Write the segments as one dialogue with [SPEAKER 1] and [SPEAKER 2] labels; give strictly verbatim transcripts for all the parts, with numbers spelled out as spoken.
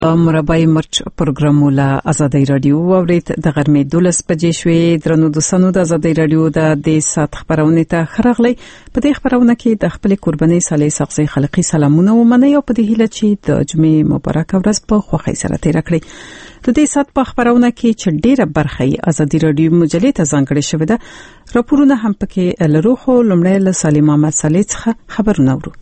[SPEAKER 1] مربع مرچ پروګرام له آزادۍ رادیو اورید د غرمې دولس بجې شوې درنو دوستانو د آزادۍ رادیو د دې سات خبرونه ته خرغلي په دې خبرونه کې د خپل قرباني صالح شخصي خلقي سلامونه ومني او په دې هیله چې د جمعې مبارک ورځ په خوښۍ سره تیر کړئ. د دې سات په خبرونه کې چې ډیره برخه آزادۍ رادیو مجلې ته ځانګړې شوې ده راپورونه هم پکې لرو خو لمړی له سالم محمد صالح څخه خبرونه ورو.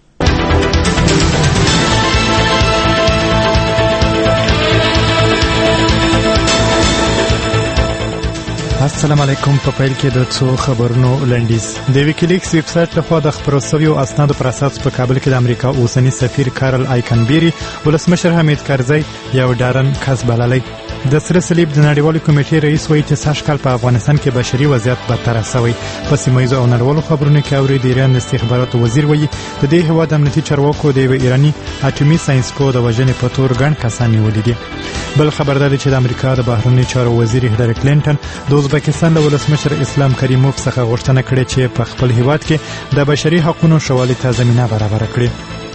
[SPEAKER 2] السلام علیکم. په پیل کې د څو خبرونو لنډیز. د ویکیلیکس ویب سټ لخوا د خبرو شویو اسنادو پر اساس په کابل کې د امریکا اوسنی سفیر کارل آیکنبری ولسمشر حمید کرزی یو ډارن کس بللی. د سره صلیب د نړیوالې کمیټې رئیس وایي چې سږ کال په افغانستان کې بشري وضعیت بدتر شوی. په سیمه ییزو او نړیوالو خبرونو کې اوري د ایران استخباراتو وزیر وایي د دې هیواد امنیتي چارواکو د ایرانی اټومي ساينس پو د وژنې په تور ګڼ کسان نیولي دي. بل خبردار چې د امریکا د بهرنی چارو وزیر هیلری کلینټن د ازبکستان د ولسمشر اسلام کریموف څخه غوښتنه کړې چې په خپل هیواد کې د بشري حقوقو شوالي ته زمينه برابر کړي.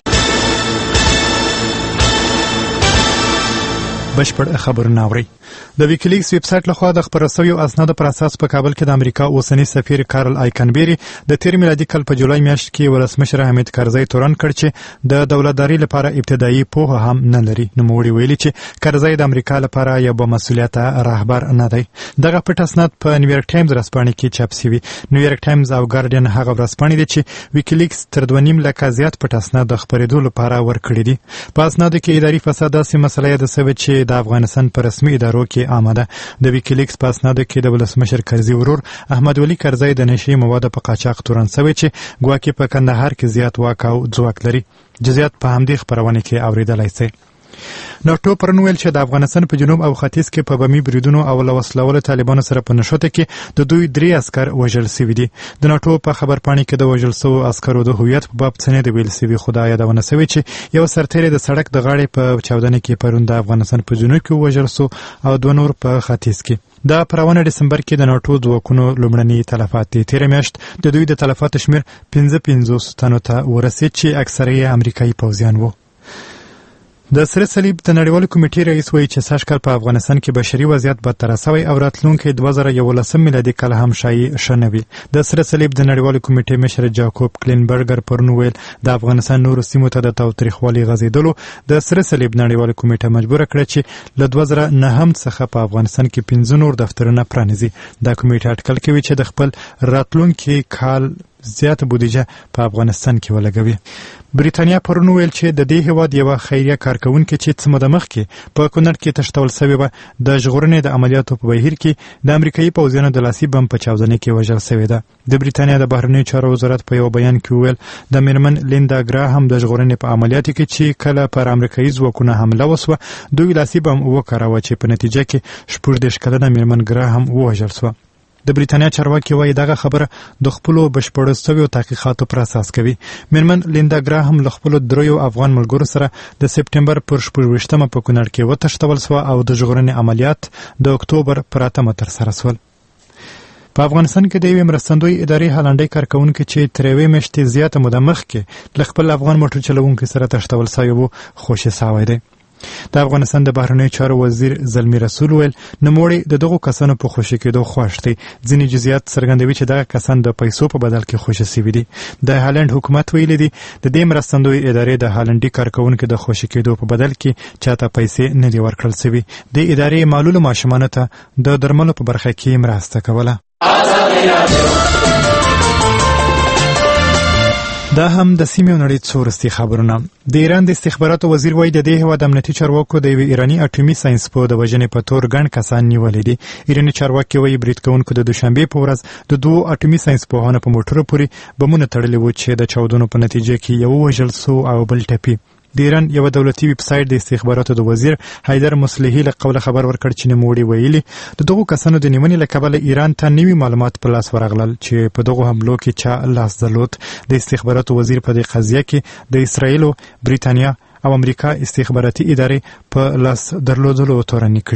[SPEAKER 2] بشپړ خبرونه اوري. د ویکیلیکس ویب سټ لخوا د خبرو شویو اسنادو پر اساس په کابل کې د امریکا اوسنی سفیر کارل آیکنبری د تیر میلادي کال په جولای میاشت کې ولسمشر حمید کرزی تورن کړ چې د دولتداري لپاره ابتدایي پوهه هم نه لري. نو موږ ویلي چې کرزی د امریکا لپاره یو مسؤلیت رهبر نه دی. دغه پټ اسناد په نیویارک ټایمز رسپانې کې چاپ شوی. نیویارک ټایمز او ګارډین هغه رسپانې دي چې ویکیلیکس تر دوه نیم لکه زیات پټ اسناد د خبرېدو لپاره ورکړي دي. په اسنادو کې اداري فساد داسې مسله ده چې د افغانستان په رسمي ادارو کې آمده. د ویکیلیکس په اسنادو کې د ولسمشر کرزی ورور احمد ولی کرزی د نشي موادو په قاچاق تورن شوی چې ګواکې په کندهار کې زیات واک او ځواک لري. جزئیات په همدې خبرونه کې اوریدلای شئ. ناټو پرون ویل چې د افغانستان په جنوب او ختیځ کې په بمي بریدونو او لوسلولو طالبانو سره په نښته کې د دوی درې عسكر وژل شوي دي. د ناټو په خبرپاڼې کې د وژل شوو عسکرو د هویت په باب څه نه دی ویل شوي، خو دا یادونه شوې چې یو سرتیری د سړک د غاړې په چاودنه کې پرون د افغانستان په جنوب کې وژل شو او دوه نور په ختیځ کې. دا پروانه دسمبر کې د ناټو ځواکونو لومړني تلفات دي. تیر میاشت د دوی د تلفاتو شمیر پنځه پنځوس تنو ته ورسید چې اکثره یې امریکایي پوځیان وو. د سره صلیب د نړیوالې کمیټې رئیس وایي چې سږ کال په افغانستان کې بشري وضعیت بدتر شوی او راتلونکی دوه زره یولسم میلادي کال هم شایي ښه نه وي. د سره صلیب د نړیوالې کمیټې مشر جاکوب کلینبرګر پرون ویل د افغانستان نورو سیمو ته د تاوتریخوالي غځېدلو د سره صلیب نړیوالې کمیټه مجبوره کړه چې له دوه زره نهم څخه په افغانستان کې پنځه نور دفترونه پرانیزي. دا کمیټه اټکل کوي چې د خپل راتلونکي کال زیاته بودیجه په افغانستان کې ولګوي. بریتانیا پرون ویل چې د دې هیواد یو خیریه کارکونکي چې څه موده مخکې په کونړ کې تښتول شوی و د ژغورنې د عملیاتو په بهیر کې د امریکایي پوځیانو د لاسي بم په چاودنه کې وژل شوی ده. د بریتانیا د بهرنیو چارو وزارت په یو بیان کې ویل د میرمن لیندا ګراهم د ژغورنې په عملیاتو کې چې کله پر امریکایي ځواکونو حمله وسوه دوی لاسي بم وکاراوه چې په نتیجه کې شپږ دېرش کلنه میرمن ګراهم ووژل شوه. د بریتانیا چارواکي وایي دغه خبره د خپلو بشپړو شویو تحقیقاتو پر اساس کوي. میرمن لیندا ګراهم له خپلو دریو افغان ملګرو سره د سپټمبر پر شپږویشتمه په کونړ کې وتښتول شوه او د ژغورنې عملیات د اکتوبر پر اتمه ترسره شول. په افغانستان کې د یوې مرستندوی ادارې هالنډي کارکونکي چې تر یوې میاشتې زیاته موده مخکې له خپل افغان موټر چلوونکي سره تښتول شوی و خوشې شوی دی. د افغانستان د بهرنیو چارو وزیر زلمی رسول ویل نوموړی د دغو کسانو په خوشي کېدو خوښ دی. ځینې جزئیات څرګندوي چې دغه کسان د پیسو په بدل کې خوشي شوي دي. د هالند حکومت ویلي دي د دې مرستندوی ادارې د هالندي کارکونکو د خوشي کېدو په بدل کې چاته پیسې نه دي ورکړل شوي. د ادارې معلول ماشومانو ته د درملو په برخه کې مرسته کوله. دا هم د سیمې او نړۍ څو وروستي خبرونه. د ایران د استخباراتو وزیر وایي د دې هیواد امنیتي چارواکو د یوې ایراني اټومي ساينس پو د وژنې په تور ګڼ کسان نیولي دي. ایراني چارواکي وایي برید کوونکو د دوشنبې په ورځ د دوو اټومي ساينس پوهانو په موټرو پورې بمونه تړلي وو چې د چاودنو په نتیجه کې یو وژل شو او بل ټپي. د ایران یو دولتي ویب سایټ د استخباراتو د وزیر حیدر مسلحي له قوله خبر ورکړ چې نوموړي ویلي د دغو کسانو د نیونې له کبله ایران ته نوي معلومات په لاس ورغلل چې په دغو حملو کې چا لاس درلود. د استخباراتو وزیر په دې قضیه کې د اسرائیل، بریتانیا او امریکا استخباراتي ادارې په لاس درلودلو تورنې کړي.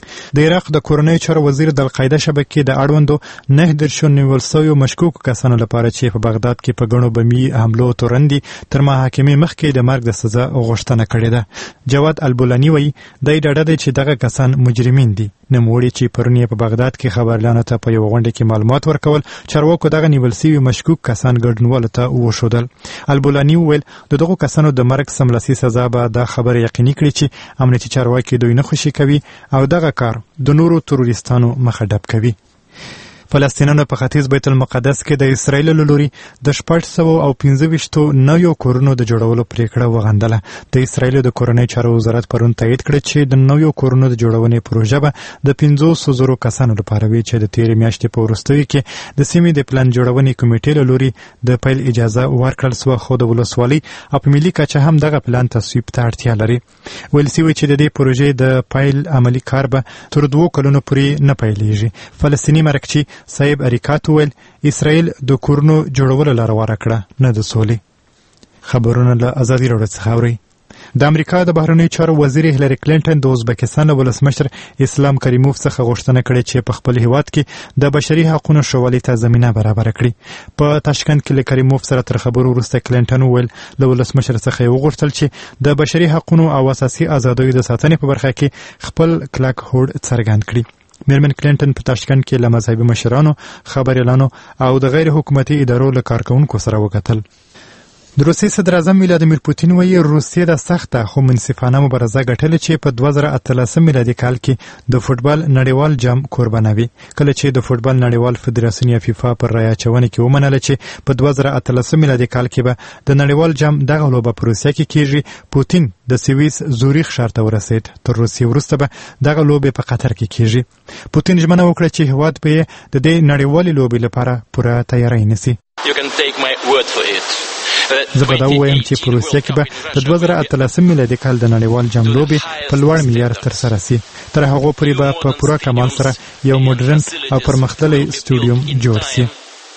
[SPEAKER 2] د عراق د کورنۍ چارو وزیر د القاعده شبکې د اړوندو نه درشو نیول شویو مشکوک کسانو لپاره چې په بغداد کې په ګڼو بمي حملو تورندي تر محاکمې مخکې د مرګ د سزا غوښتنه کړې ده. جواد البولاني وایي د اډاډه دی چې دغه کسان مجرمین دي. نوموړي چې پرون په بغداد کې خبريالانو ته په یو غونډه کې معلومات ورکول، چارواکو دغه نیول شوي مشکوک کسان ګډونوالو ته وښودل. البولاني وویل د دغو کسانو د مرګ سملاسي سزا به دا خبره یقیني کړي چې امنیتي چارواکي دوی نه خوشي کوي او دغه کار د نورو تروریستانو مخه ډب کوي. فلسطینیانو په ختیځ بیت المقدس کې د اسرایل له لوري د شپږ سوه او پنځه ویشتو نویو کورونو د جوړولو پریکړه وغندله. د اسرایل د کورنۍ چارو وزارت پرون تایید کړ چې د نویو کورونو د جوړونې پروژه به د پنځوسو زرو کسانو لپاره وي چې د تېرې میاشتې په وروستیو کې د سیمې د پلان جوړونې کمیټې له لوري د پیل اجازه ورکړل سوه، خو د ولسوالۍ او په ملي کچه هم دغه پلان تصویب ته اړتیا لري. ویل سوي چې د دې پروژې د پیل عملي کار به تر دوو کلونو پورې نه پیلېږي. فلسطیني مرکچي صاحب اریکات ویل اسرائیل د کورونو جوړولو لاره غوره کړه، نه د سولې. خبرونه له ازادي راډیو څخه اورئ. د امریکا د بهرنیو چارو وزیر هیلری کلینټن د ازبکستان له ولسمشر اسلام کریموف څخه غوښتنه کړې چې په خپل هیواد کې د بشري حقوقو ښوالې ته زمینه برابره کړي. په تاشکند کې له کریموف سره تر خبرو وروسته کلینټن وویل له ولسمشر څخه یې وغوښتل چې د بشري حقوقو او اساسي ازادیو د ساتنې په برخه کې خپل کلک هوډ څرګند کړي. میرمن کلینټن په تاشکند کې له مذهبي مشرانو، خبريالانو او د غیر حکومتي ادارو له کارکونکو سره وکتل. د روسیې صدر اعظم ولادیمیر پوتین وایي روسیه د سخته خو منصفانه مبارزه ګټلې چې په دوه زره اتلسم میلادي کال کې د فوټبال نړیوال جام کوربانه وي. کله چې د فوټبال نړیوال فدراسیون یا فیفا پر رایه اچونې کې ومنله چې په دوه زره اتلسم میلادي کال کې به د نړیوال جام دغه لوبه په روسیه کې کیږي، پوتین د سویس زوریخ ښار ته ورسېد. تر روسیې وروسته به دغه لوبې په قطر کې کیږي. پوتین ژمنه وکړه چې هیواد به یې د دې نړیوالې لوبې لپاره پوره تیاری نیسي. زه به دا ووایم چې په روسیه کې به د دوه زره اتلسم میلادي کال د نړیوال جام لوبې په لوړ معیار ترسره سي. تر هغو پورې به په پوره کمال سره یو موډرن او پرمختللی سټوډیوم جوړ سي.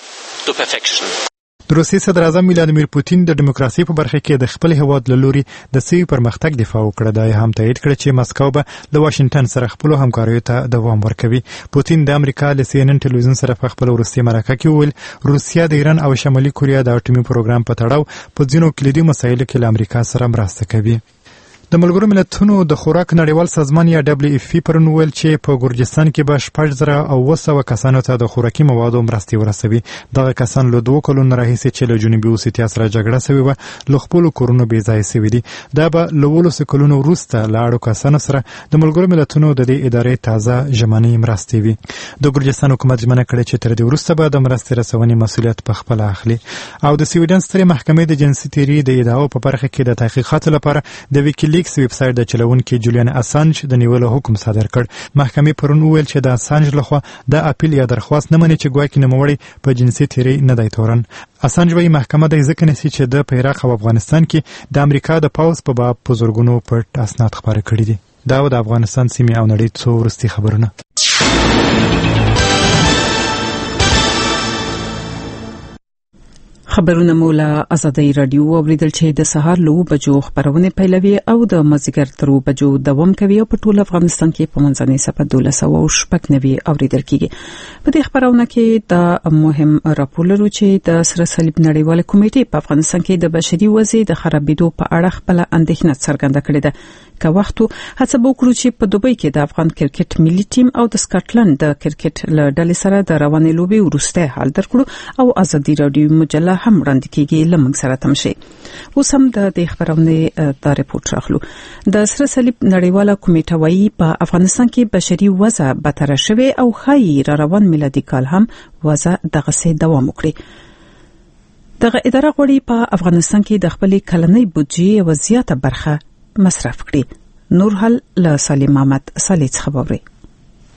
[SPEAKER 2] د روسیې صدر اعظم ولادیمیر پوتین د دیموکراسي په برخه کې د خپل هیواد له لوري د سوي پرمختګ دفاع وکړه. دا هم تایید کړ چې مسکو به له واشنگټن سره خپل همکاریو ته دوام ورکوي. پوتین د امریکا له سی ان ان ټلویزیون سره په خپل وروستي مرکه کې وویل روسیه د ایران او شمالي کوریا د اټومي پروګرام په تړاو په ځینو کلیدي مسایلو کې له امریکا سره مرسته کوي. د ملګرو ملتونو د خوراک نړیوال سازمان یا دبليو اف پی پرون ویل چې په ګورجستان کې به شپږ زره او اوه سوه کسانو ته د خوراکي موادو مرستې ورسوي. دغه کسان له دوو کلونو راهیسې چې له جنوبي اوسیتیا سره جګړه سوې وه له خپلو کورونو بې ځایه سوي دي. دا به له اوولسو کلونو وروسته له اړو کسانو سره د ملګرو ملتونو د دې ادارې تازه ژمنۍ مرستې وي. د ګورجستان حکومت ژمنه کړې چې تر دې وروسته به د مرستې رسونې مسؤلیت په خپله اخلي. او د سویډن سترې محکمې د جنسي تیري د ادعاو په برخه کې د تحقیقاتو لپاره د ویکیلیکس ویب سایټ د چلونکي جولیان اسانج د نیولو حکم صادر کړ. محکمې پرون وویل چې د اسانج لخوا د اپیل یا درخواست نه مني چې ګواکې نوموړی په جنسي تیري نه دی تورن. اسانج وايي محکمه د ځکه نسی چې د په عراق او افغانستان کې د امریکا د پاوز په باب په زورګونو پټ اسناد خپاره کړي دي. دا د افغانستان سیمې او نړۍ څو وروستي خبرونه.
[SPEAKER 1] خبرونه مو له ازادي رادیو اوریدل چې د سهار لو بجو خبرونه پیلوي او د مازیګر تر بجو دوام کوي او په ټول افغانستان کې په منځنۍ سپه دولس او شپږ نوي اوریدل کیږي. په دې خبرونه کې د مهم راپور لرو چې د سره صلیب نړیواله کمیټې په افغانستان کې د بشري وضعیت د خرابېدو په اړه خپل اندېښنه څرګنده کړې ده. که وختو هڅه وکړو چې په دوبۍ کې د افغان کرکټ ملي ټیم او د سکاټلند د کرکټ له ډلې سره د روانې لوبې وروسته حال درکړو او ازادي رادیو مجله هم وړاندې کیږي. لمنګ سره تم شي. اوس هم د دې خبرونه د ریپورت راخلو. د سره صلیب نړیواله کمیټه وايي په افغانستان کې بشري وضع بدتر شوه او خایي را روان میلادي کال هم وضع دغه سي دوام وکړي. دغه اداره غوړي په افغانستان کې د خپل کلنۍ بودجې او زیاته برخه مصرف کړي. نور حل له سالم محمد صالح خبري.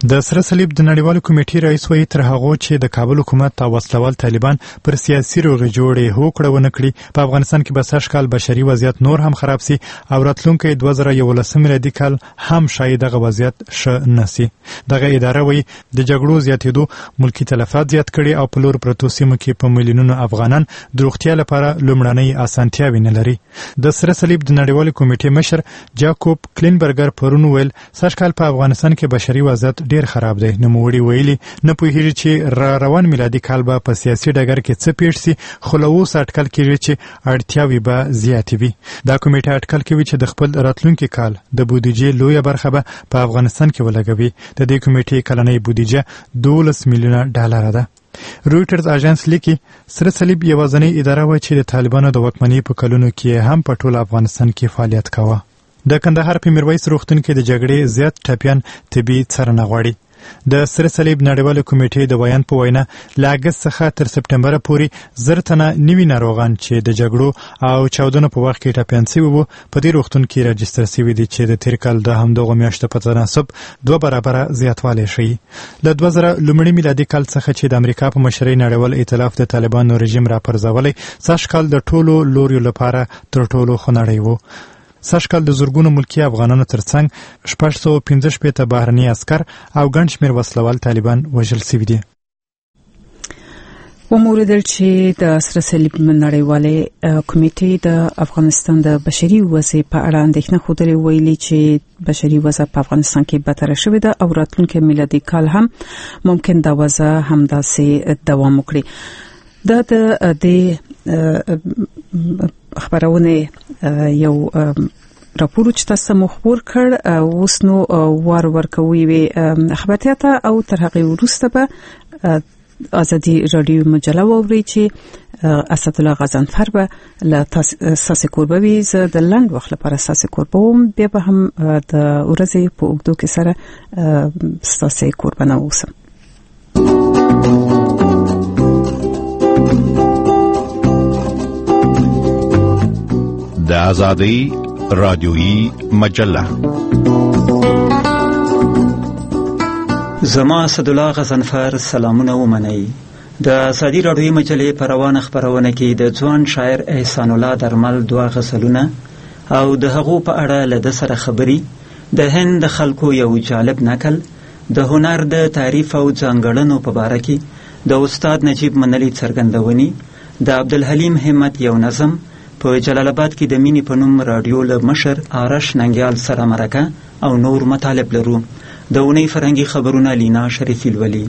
[SPEAKER 2] د سره صلیب د نړیوال کمیټې رئیس وایي تر هغه چې د کابل حکومت او وسلوال طالبان پر سیاسي روغې جوړې هوکړه ونه کړي په افغانستان کې به سږ کال بشري وضعیت نور هم خراب سي او راتلونکي دوه زره یولسم میلادي کال هم شاید دغه وضعیت ښه نشي. دغه اداره وایي د جګړو زیاتېدو ملکی تلفات زیات کړي او په لور پرتو سیمو کې په میلیونونو افغانان د روغتیا لپاره لومړنۍ اسانتیاوې نه لري. د سره صلیب د نړیوال کمیټې مشر جاکوب کلینبرګر پرون ویل سږ کال په افغانستان کې بشري وضعیت ډیر خراب دی. نوموړي ویلي نه پوهیږي چې را روان میلادي کال به په سیاسي ډګر کې څه پیښ سي، خو له اوس اټکل کېږي چې اړتیاوې به زیاتې وي. دا کمیټه اټکل کوي چې د خپل راتلونکي کال د بودیجې لویه برخه به په افغانستان کې ولګوي. د دې کمیټې کلنۍ بودیجه دولس میلیونه ډالر ده. رویټرز اژانس لیکي سره صلیب یوازینۍ اداره وه چې د طالبانو د واکمنۍ په کلونو کې هم په ټول افغانستان کې فعالیت کاوه. د کندهار په میرویس روغتون کې د جګړې زیات ټپیان طبي څارنه غواړي. د سره صلیب نړیواله کمیټې د ویان په وینا له اګست څخه تر سپټمبر پورې زر تنه نوي ناروغان چې د جګړو او چاودنو په وخت کې ټپیان شوي وو په دې روغتون کې راجستر شوي دي چې د تیر کال د همدغو میاشتو په تناسب دوه برابره زیاتوالی ښیي. له دوه زره لومړي میلادي کال څخه چې د امریکا په مشرۍ نړیوال ائتلاف د طالبانو رژیم راپرځولی سږ کال د ټولو لوریو لپاره تر ټولو خونړی و. سږ کال د زرګونو ملکي افغانانو ترڅنګ شپږ سوه پنځه شپېته بهرني عسکر او ګڼ شمېر وسلوال طالبان وژل شوي دي.
[SPEAKER 1] وموردل چې د سره صلیب نړیوالې کمیټې د افغانستان د بشري وضع په اړه اندېښنه ښودلې، ویلي چې بشري وضع په افغانستان کې بدتره شوې ده او راتلونکي میلادي کال هم ممکن دا وضع همداسې دوام وکړي. دا د دې خبرونه یو راپور چې تاسو مو خبر کړ اوس نو وار ورکوي وي خبرتيات او تر هغه وروسته به ازادي رادیو مجله ووري چې اسد الله غزنفر به له تاسو کوربوي ز د لاند وخت لپاره تاسو کوربوم بیا به هم د ورځې په اوږدو کې سره تاسو کوربنه اوسم.
[SPEAKER 3] د آزادۍ رادیویی مجله
[SPEAKER 4] زما اسد الله غزنفر سلامونه ومنئ. د آزادۍ رادیویی مجلې په روانه خبرونه کې د ځوان شاعر احسان الله درمل دوه غزلونه او د هغو په اړه له د سره خبري، د هند د خلکو یو جالب نقل، د هنر د تعریف او ځانګړنو په باره کې د استاد نجیب منلی څرګندونې، د عبدالحلیم همت یو نظم، په جلال آباد کې د مینې په نوم رادیو له مشر آرش ننګیال سره مرکه او نور مطالب لرو. د اونۍ فرهنګي خبرونه لینا شریفی لولي.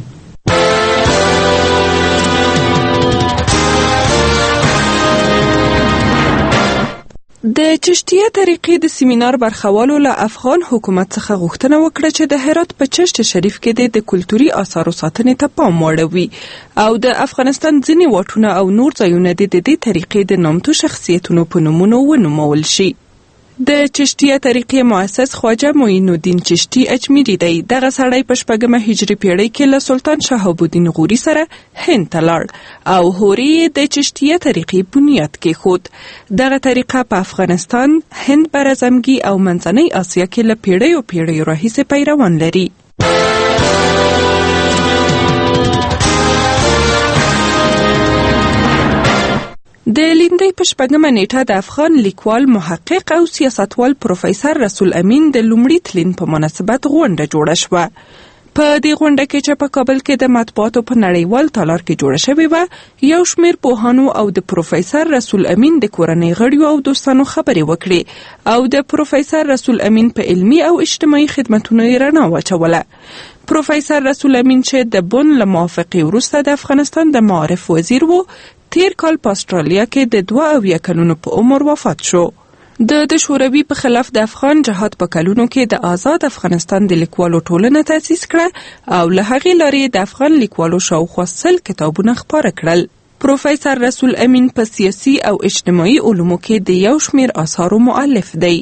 [SPEAKER 5] د چشتیه طریقې د سیمینار برخوالو له افغان حکومت څخه غوښتنه وکړه چې د هرات په چشت شریف کې د کلتوري آثارو ساتنې ته پام واړوي او د افغانستان ځینې واټونه او نور ځایونه د دې طریقې د نامتو شخصیتونو په نومونو ونومول شي. د چشتیه طریقې مؤسس خواجه معین الدین چشتی اجمیری دی. دغه سړی په شپږمه هجري پیړۍ کې له سلطان شهاب الدین غوري سره هند ته لاړ او هوري د چشتیه طریقې بنیاد کېښود. دغه طریقه په افغانستان، هند برازمګي او منځنۍ اسیا کې له پیړیو پیړیو راهیسې پیروان لري. د لیندۍ په شپږمه نیټه د افغان لیکوال، محقق او سیاستوال پروفیسر رسول امین د لومړي تلین په مناسبت غونډه جوړه شوه. په دې غونډه کې چې په کابل کې د مطبوعاتو په نړیوال تالار کې جوړه شوې وه، یو شمېر پوهانو او د پروفیسر رسول امین د کورنۍ غړیو او دوستانو خبرې وکړې او د پروفیسر رسول امین په علمي او اجتماعي خدمتونو یې رڼا واچوله. پروفیسر رسول امین چې د بون له موافقې وروسته د افغانستان د معارف وزیر و، تیر کال په استرالیا کې د دوه اویا کلونو په عمر وفات شو. د د شوروي په خلاف د افغان جهاد په کلونو کې د آزاد افغانستان د لیکوالو ټولنه تأسیس کړه او له هغې لارې د افغان لیکوالو شاوخوا سل کتابونه خپاره کړل. پروفیسر رسول امین په سیاسي او اجتماعي علومو کې د یو شمېر آثارو مؤلف دی.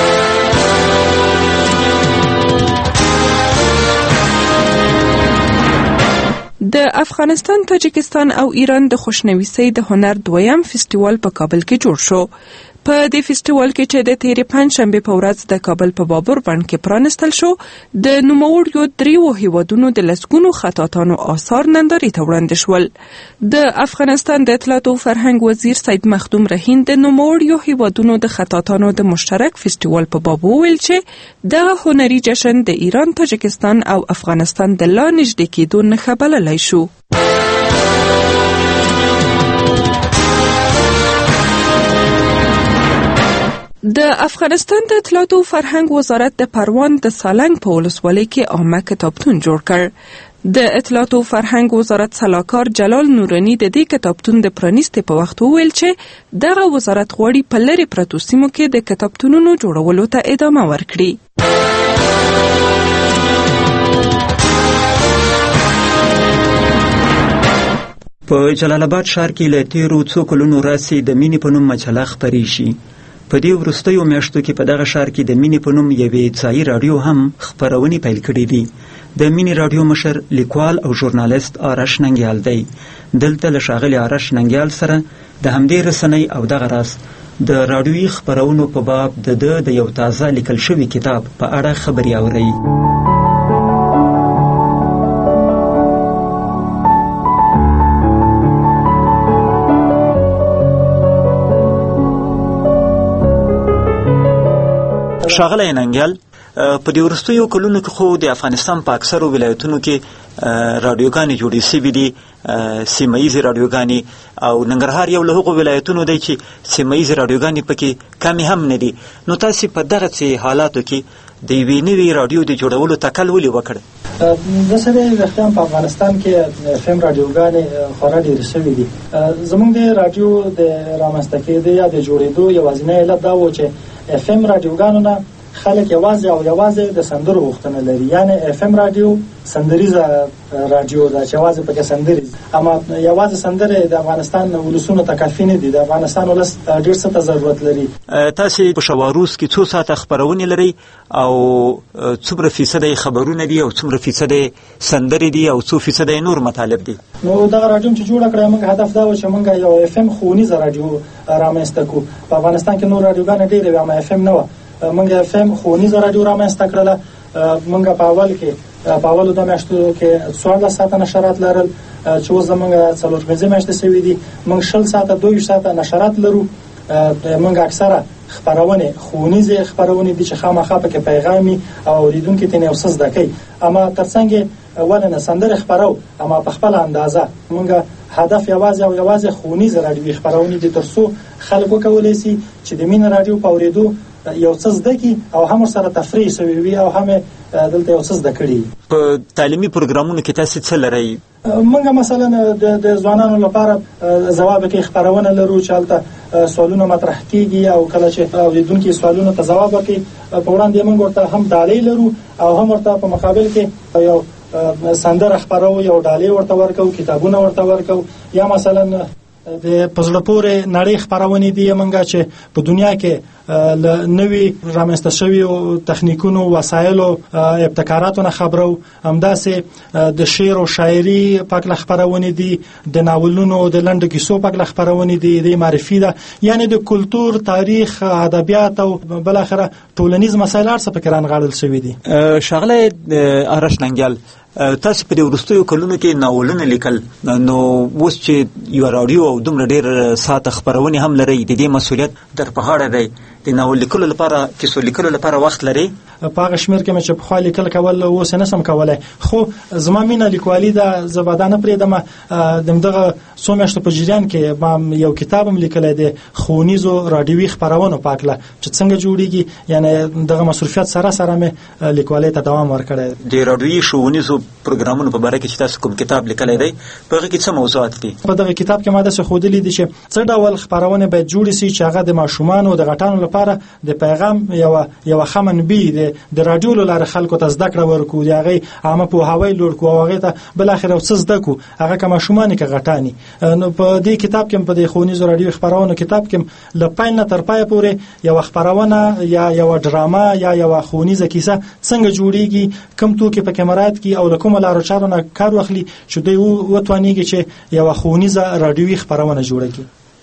[SPEAKER 5] د افغانستان، تاجکستان او ایران د خوشنویسۍ د هنر دویم فستیوال په کابل کې جوړ شو. په دې فیسټیوال کې چې د تیرې پنځشنبې په ورځ د کابل په بابر بڼ کې پرانستل شو، د نوموړو دریو هیوادونو د لسګونو خطاطانو آثار نندارې ته وړاندې شول. د افغانستان د اطلاعات او فرهنګ وزیر سید مخدوم رحیم د نوموړو هیوادونو د خطاطانو د مشترک فیسټیوال په باب وویل چې دغه هنري جشن د ایران، تاجکستان او افغانستان د لا نږدې کېدو نښه بللی شو. د افغانستان د اطلاعات او فرهنګ وزارت د پروان د سالنګ په ولسوالۍ کې عامه کتابتون جوړ کړ. د اطلاعات او فرهنګ وزارت سلاکار جلال نورانی د دې کتابتون د پرانیستې په وخت وویل چې دغه وزارت غواړي په لرې پرتو سیمو کې د کتابتونونو جوړولو ته ادامه ورکړي.
[SPEAKER 4] په جلال آباد ښار کې له تیرو څو کلونو راهیسې د مینې په نوم مجله خپرې شي. په دې وروستیو میاشتو کې په دغه ښار کې د مینې په نوم یوې ځایي راډیو هم خپرونې پیل کړې دي. د مینې راډیو مشر لیکوال او ژورنالیست آرش ننګیال دی. دلته له ښاغلي آرش ننګیال سره د همدې رسنۍ او دغه راز د راډیویي خپرونو په باب د ده د یو تازه لیکل شوي کتاب په اړه خبرې اورئ. ښاغلی ننګیال، په دې وروستیو کلونو کې خو د افغانستان په اکثرو ولایتونو کې راډیوګانې جوړې شوي دي، سیمه ییزې راډیوګانې، او ننګرهار یو له هغو ولایتونو دی چې سیمه ییزې راډیوګانې پکې کمې هم نه دي. نو تاسې په دغسې حالاتو کې د یوې نوې راډیو د جوړولو تکل ولې وکړ؟
[SPEAKER 6] د سره وختیان په افغانستان کې اف ام راډیوګانې خورا ډېرې شوي دي. زموږ د راډیو د رامنځته کېدو یا د جوړېدو یوازینی علت دا و چې اف ام راډیوګانو نه خلک یوازې او یوازې د سندرو غوښتنه لري. یعنی اف ام راډیو سندریزه راډیو ده چې یوازې پکې سندرې، اما یوازې سندرې د افغانستان ولسونو ته کافي نه دي. د افغانستان ولس ډېر څه ته ضرورت لري.
[SPEAKER 4] تاسې په شواروز کې څو ساعته خپرونې لرئ او څومره فیصده خبرونه دي او څومره فیصده سندرې دي او څو فیصده نور مطالب دي؟
[SPEAKER 6] نو دغه راډیو چې جوړه کړې موږ هدف دا و چې موږ یو اف ام ښوونیزه راډیو رامنځته کړو. په افغانستان کې نور راډیوګانې ډېرې وې اما اف ام نه وه. موږ اف ام ښوونیزه راډیو رامنځته کړله. موږ په اول کې په اولو د میاشتو کې څوارلس ساعته نشرات لرل چې اوس زموږ څلور پنځه میاشتې شوي دي. موږ شل ساعته دوه ویشت ساعته نشرات لرو. موږ اکثره خپرونې ښوونیزې خپرونې دي چې خامخا پکې پیغامي او اورېدونکي ترې یو څه زده کوي. اما ترڅنګ ولې نه سندرې خپرو، اما په خپله اندازه. موږ هدف یوازې او یوازې ښوونیزې راډیوي خپرونې دي تر څو خلک وکولی شي چې د مینې راډیو په اورېدو یو څه زده کړي او هم ورسره تفریح شوي وي او هم دلته یو څه زده کړي.
[SPEAKER 4] په تعلیمي پروګرامونو کې تاسې څه لرئ؟
[SPEAKER 6] موږ مثلا د ځوانانو لپاره ځواب کې خپرونه لرو چې هلته سوالونه مطرح کیږي او کله چې اوریدونکي سوالونو ته ځواب ورکړي په وړاندې موږ ورته هم ډالۍ لرو او هم ورته په مقابل کې یو سندره خپرو، یو ډالۍ ورته ورکو، کتابونه ورته ورکو. یا مثلا د پزړه پورې نړۍ خپرونې دي موږ چې په دنیا کې له نوي رامنځته شویو تخنیکونو، وسایلو، ابتکاراتو نه خبرو. همداسې د شعر او شاعري پاک خپرونې دي، د ناولونو د لنډو کیسو پاک خپرونې دي، د معرفي ده، یعنی د کلتور، تاریخ، ادبیات او بل اخره ټولنیز مسایل هر څه پکې رانغاړل شوي دي.
[SPEAKER 4] ښاغلی آرش ننګیال، تاسو په دې وروستیو کلونو کې ناولونه لیکل، نو اوس چې یو راډیو او دومره ډېر ساعته خپرونې هم لرئ، د دې مسؤلیت در په غاړه دی. د ناول لیکلو لپاره، کیسو لیکلو لپاره وخت لرئ؟
[SPEAKER 6] په هغه شمېر کې مې چې پخوا لیکل کول اوس نه سم کولی، خو زما مینه لیکوالي ده. زه به دا نه پرېږدم. د همدغه څو میاشتو په جریان کې ما یو کتاب هم لیکلی دی ښوونیزو راډیوي خپرونو په هکله چې څنګه جوړېږي. یعنې دغه مصروفیت سره سره مې لیکوالۍ ته دوام ورکړی.
[SPEAKER 4] د راډیوي ښوونیزو پروګرامونو په باره کې چې تاسو کوم کتاب لیکلی دی، په هغه کې څه موضوعات دي؟
[SPEAKER 6] په دغه کتاب کې ما داسې ښودلي دي چې څه ډول خپرونې باید جوړې شي چې هغه د ماشومانو د غټانو لپاره د پیغام یوه یوه ښه منبع د د راډیو له لارې خلکو ته زده کړه ورکړو، د هغې عامه پوهاوی لوړ کړو او هغې ته بالاخره یو څه زده کړو، هغه که ماشومان که غټاني. نو په دې کتاب کې په دې ښوونیزو راډیوي خپرونو کتاب کې له پیل نه تر پایه پورې یوه خپرونه یا یوه ډرامه یا یوه ښوونیزه کیسه څنګه جوړېږي، کوم توکي پکې مراعات کړي او له کومو لارو چارو نه کار واخلي چې دوی وتوانېږي چې یوه ښوونیزه راډیوي خپرونه جوړه کړي.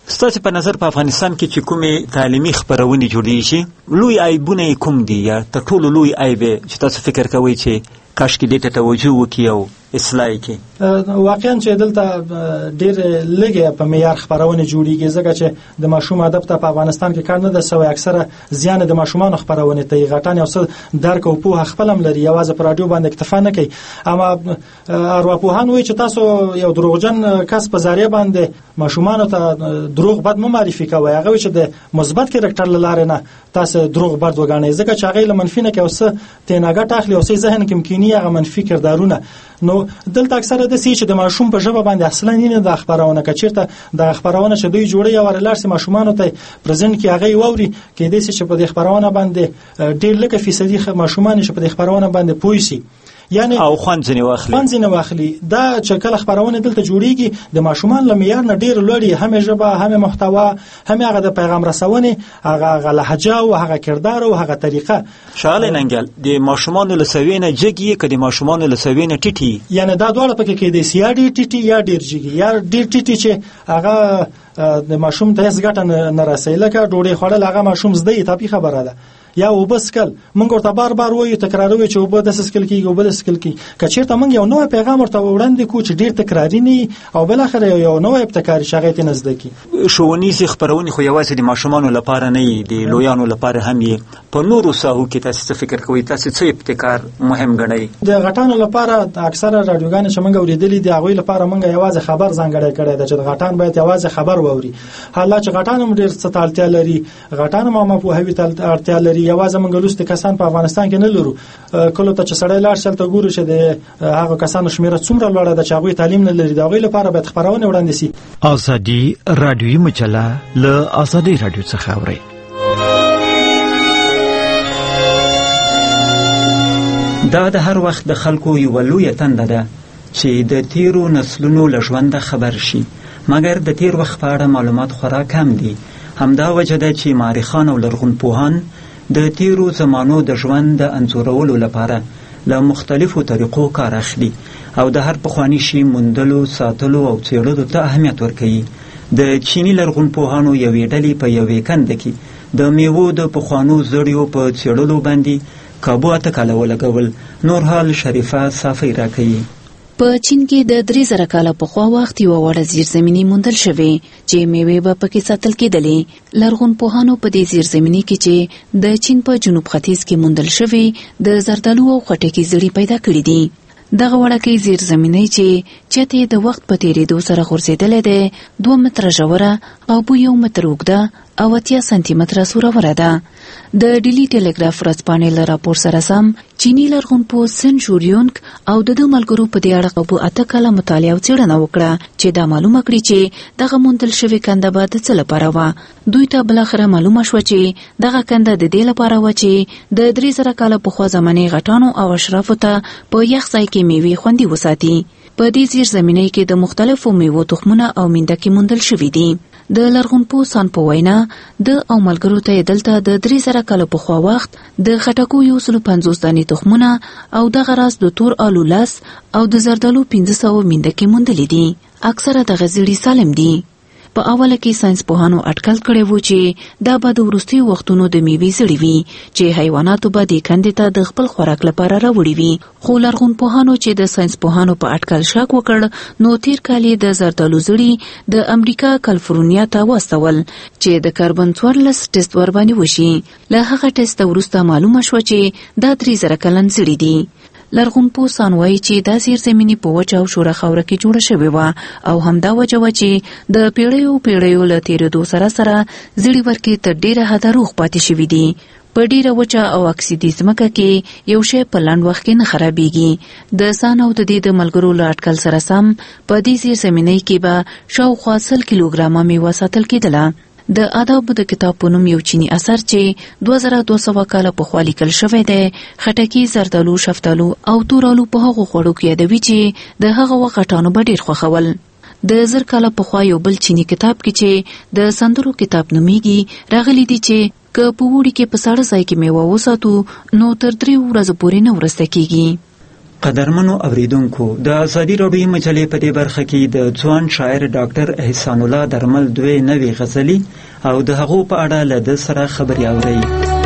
[SPEAKER 4] ستاسو په نظر په افغانستان کې چې کومې تعلیمي خپرونې جوړېږي لوی عیبونه کوم دي یا تر ټولو لوی عیب چې تاسو فکر کوئ چې کاش کې دې ته توجه وکړي او اصلاح کې؟
[SPEAKER 6] واقعا چې دلته ډېر لږه په معیار خپرونه جوړیږي ځکه چې د ماشوم ادب ته په افغانستان کې کار نه ده سوی. اکثره زیان د ماشومان خپرونه ته غټان او څه درک او په خپل هم لري یوازې پر رادیو باندې اکتفا نه کوي. اما ارواپوهان وایي چې تاسو یو دروغجن کس په ذریعہ باندې ماشومان ته دروغ بد مو معرفي کوي. هغه چې د مثبت کریکټر لاره نه تاسو دروغ بد وګڼئ ځکه چې هغه منفي نه کوي او څه تناګټ اخلي او څه ذهن کې ممکني هغه منفي کردارونه. نو دلته اکثره د سې چې د ماشوم په ژبه باندې اصلا نه د خبرونه کچیرته د خبرونه چې دوی جوړي او ورلارسي ماشومان ته پرزنت کې هغه ووري کې د سې چې په د خبرونه باندې ډېر لکه فیصدي ماشومان چې په د خبرونه باندې پوي سي یعنی
[SPEAKER 4] او خوان ځنی واخلي
[SPEAKER 6] خوان ځنی واخلي دا چې کله خبرونه دلته جوړیږي د ماشومان لمعیار نه ډیر لوړی هم ژبه هم محتوا هم هغه د پیغام رسونې هغه لهجه او هغه کردار او هغه طریقه.
[SPEAKER 4] شاله ننګل د ماشومان له سوینه جګي کدي ماشومان له سوینه ټټي
[SPEAKER 6] یعنی دا ډول پکې کې د سیاډي ټټي یا ډیر جګي یا ډیر ټټي چې هغه د ماشوم ته هیڅ ګټه نه رسي لکه ډوډۍ خوړل هغه ماشوم زده ته په خبره ده یا وبسکل مونږ ورته بار بار وایو تکراروي چې وب د سکل کې وب د سکل کې کچیرته مونږ یو نوې پیغام ورته وړاندې کو چې ډیر تکراری نه او بل اخر یو نوې ابتکاري شغې ته نزد کی.
[SPEAKER 4] شوونیز خبرونه خو یوازې د ماشومان لپاره نه دي لویانو لپاره هم یې په نورو ساحو کې تاسو فکر کوئ تاسو څه ابتکار مهم ګڼئ؟
[SPEAKER 6] د غټانو لپاره اکثره رادیوګان چې مونږ اوریدلې دي هغه لپاره مونږ یوازې خبر ځانګړی کړی دی چې غټان باید یوازې خبر ووري. حالا چې غټانو ډیر څه تالتیا لري غټانو ما په هوی تالتیا لري یوازې مونږ کسان په افغانستان کې نه لرو. کله ته چې سړی لاړ شل ته ګورو چې د هغه کسانو شمیره څومره لوړه ده چې هغه تعلیم نه لري. دا غوې لپاره باید خبرونه وړاندې شي.
[SPEAKER 7] ازادي رادیوي مجله له ازادي رادیو څخه اوري.
[SPEAKER 4] دا د هر وخت د خلکو یو لوی تنده ده چې د تیرو نسلونو له ژوند خبر شي مګر د تیر وخت په اړه معلومات خورا کم دي. همدا وجه ده چې مارخان او لرغون پوهان د تیرو زمانو د ژوند د انځورولو لپاره له مختلفو طریقو کار اخلي او د هر پخوانی شي موندلو ساتلو او څېړلو ته اهمیت ورکوي. د چینی لرغون پوهانو یوې ډلې په یوې کنده کې د میوو د پخوانو زړیو په څېړلو باندې کابو اته کاله ولګول. نور حال شریفه صافی راکوي.
[SPEAKER 8] په چین کې د درې زره کاله پخوا وخت یو وړه زیرزمینی موندل شوې چې میوې به پکې ساتل کېدلې. لرغون پوهانو په دې زیرزمینی کې چې د چین په جنوب ختیځ کې موندل شوې د زردالو او خټکي زړي پیدا کړي دي. دغه وړکې زیرزمینی چې چته د وخت په تیریدو سره غورځېدلې ده دوه متره ژوره او په یو متر اوږده او اتیا سانتي متره سوروره ده. د ډیلی ټیلیګراف ورځپاڼې له راپور سره سم چینی لرغون پوه سن جوریونګ او د دوه ملګرو په دې اړه په اته کاله مطالعه او څېړنه وکړه چې دا معلومه کړي چې دغه موندل شوې کنده به د څه لپاره وه. دوی ته بالاخره معلومه شوه چې دغه کنده د دې لپاره وه چې د درې زره کاله پخوا زمانې غټانو او اشرافو ته په یخ ځای کې میوې خوندي وساتي. په دې زیرزمینۍ کې د مختلفو میوو تخمونه او میندکې موندل شوي دي. د لرغون پوه سان په وینا د او ملګرو ته دلته د درې زره کاله پخوا وخت د خټکو یو سل پنځوس دانې تخمونه او دغه راز د تور آلو لس او د زردالو پنځه سوه میندکې موندلې دي. اکثره دغه زیړي سالم دي. په اوله کې ساينس پوهانو اټکل کړی وو چې دا به د وروستي وختونو د میوې زړي وي چې حیواناتو به د کندې ته د خپل خوراک لپاره راوړي وي. خو لرغون پوهانو چې د ساينس پوهانو په اټکل شک وکړ نو تیر کال د زردالو زړي د امریکا کالیفورنیا ته واستول چې د کاربن څوارلس ټیسټ ور باندې وشي. له هغه ټیسټ وروسته معلومه شوه چې دا درې زره کلن زړي دي. لرغون پوهان وایي چې دا زیرزمینی په وچه او شوره خاوره کې جوړه شوې وه او همدا وجه وه چې د پیړیو پیړیو له تېرېدو سره سره زړي ورکې تر ډېره حده روغ پاتې شوي دي. په ډېره وچه او اکسیدي ځمکه کې یو شی په لنډ وخت کې نه خرابېږي. د سان او د دې د ملګرو له اټکل سره سم په دې زیرزمینۍ کې به شاوخوا سل کیلوګرامه میوه ساتل کېدله. د آدابو د کتاب په نوم یو چینی اثر چې دوه زره دوه سوه کاله پخوا لیکل شوی دی خټکي، زردالو، شفتالو او تورالو په هغو خوړو کې یادوي چې د هغه وخت غټانو به ډېر خوښول. د زر کاله پخوا یو بل چینی کتاب کې چې د سندرو کتاب نومیږي راغلی دی چې که په وړي کې په ساړه ځای کې میوه وساتو نو تر درې ورځې پورې نه ورسته کېږي.
[SPEAKER 4] قدرمنو اوریدونکو د ازادي راډیو مجلې په دې برخه کې د ځوان شاعر ډاکټر احسان الله درمل دوی نوې غزلي او د هغو په اړه له ده سره خبرې اورئ.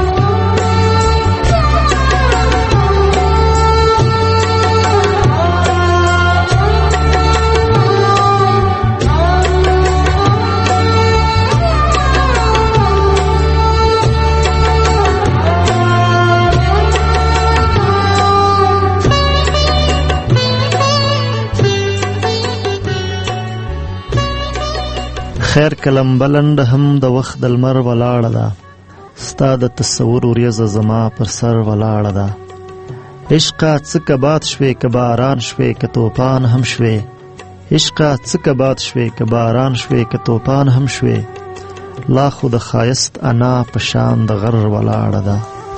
[SPEAKER 9] خیر کلم بلند هم د وخت د لمر ولاړه ده، ستا د تصور وریځه زما پر سر ولاړه ده. عشقه څه که باد شوې که باران شوې که توپان هم شوې، عشقه څه که باد شوې که باران شوې که توپان هم شوې، لا خو د ښایست انا په شان د غر ولاړه ده.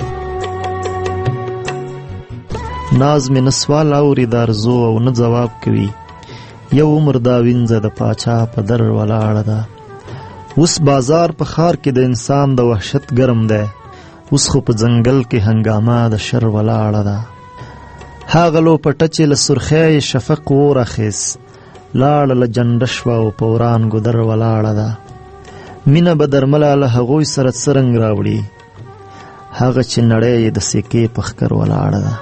[SPEAKER 9] ناز مې نه سوال اوري د ارزو او نه ځواب کوي، یو عمر دا وینځه د پاچا په در ولاړه ده. اوس بازار په ښار کې د انسان د وحشت ګرم دی، اوس خو په ځنګل کې هنګامه د شر ولاړه ده. هغه لو پټه چې له سرخۍ شفق اور اخیس، لاړه له جنډه شوه او په ورانګو در ولاړه ده. مینه به درمله له هغوی سره څه رنګ راوړي، هغه چې نړۍ یې د سکې په ښکر ولاړه ده.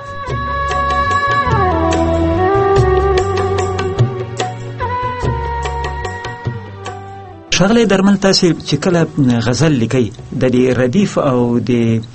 [SPEAKER 4] ښاغلی درمل، تاسې چې کله غزل لیکئ د دې ردیف او د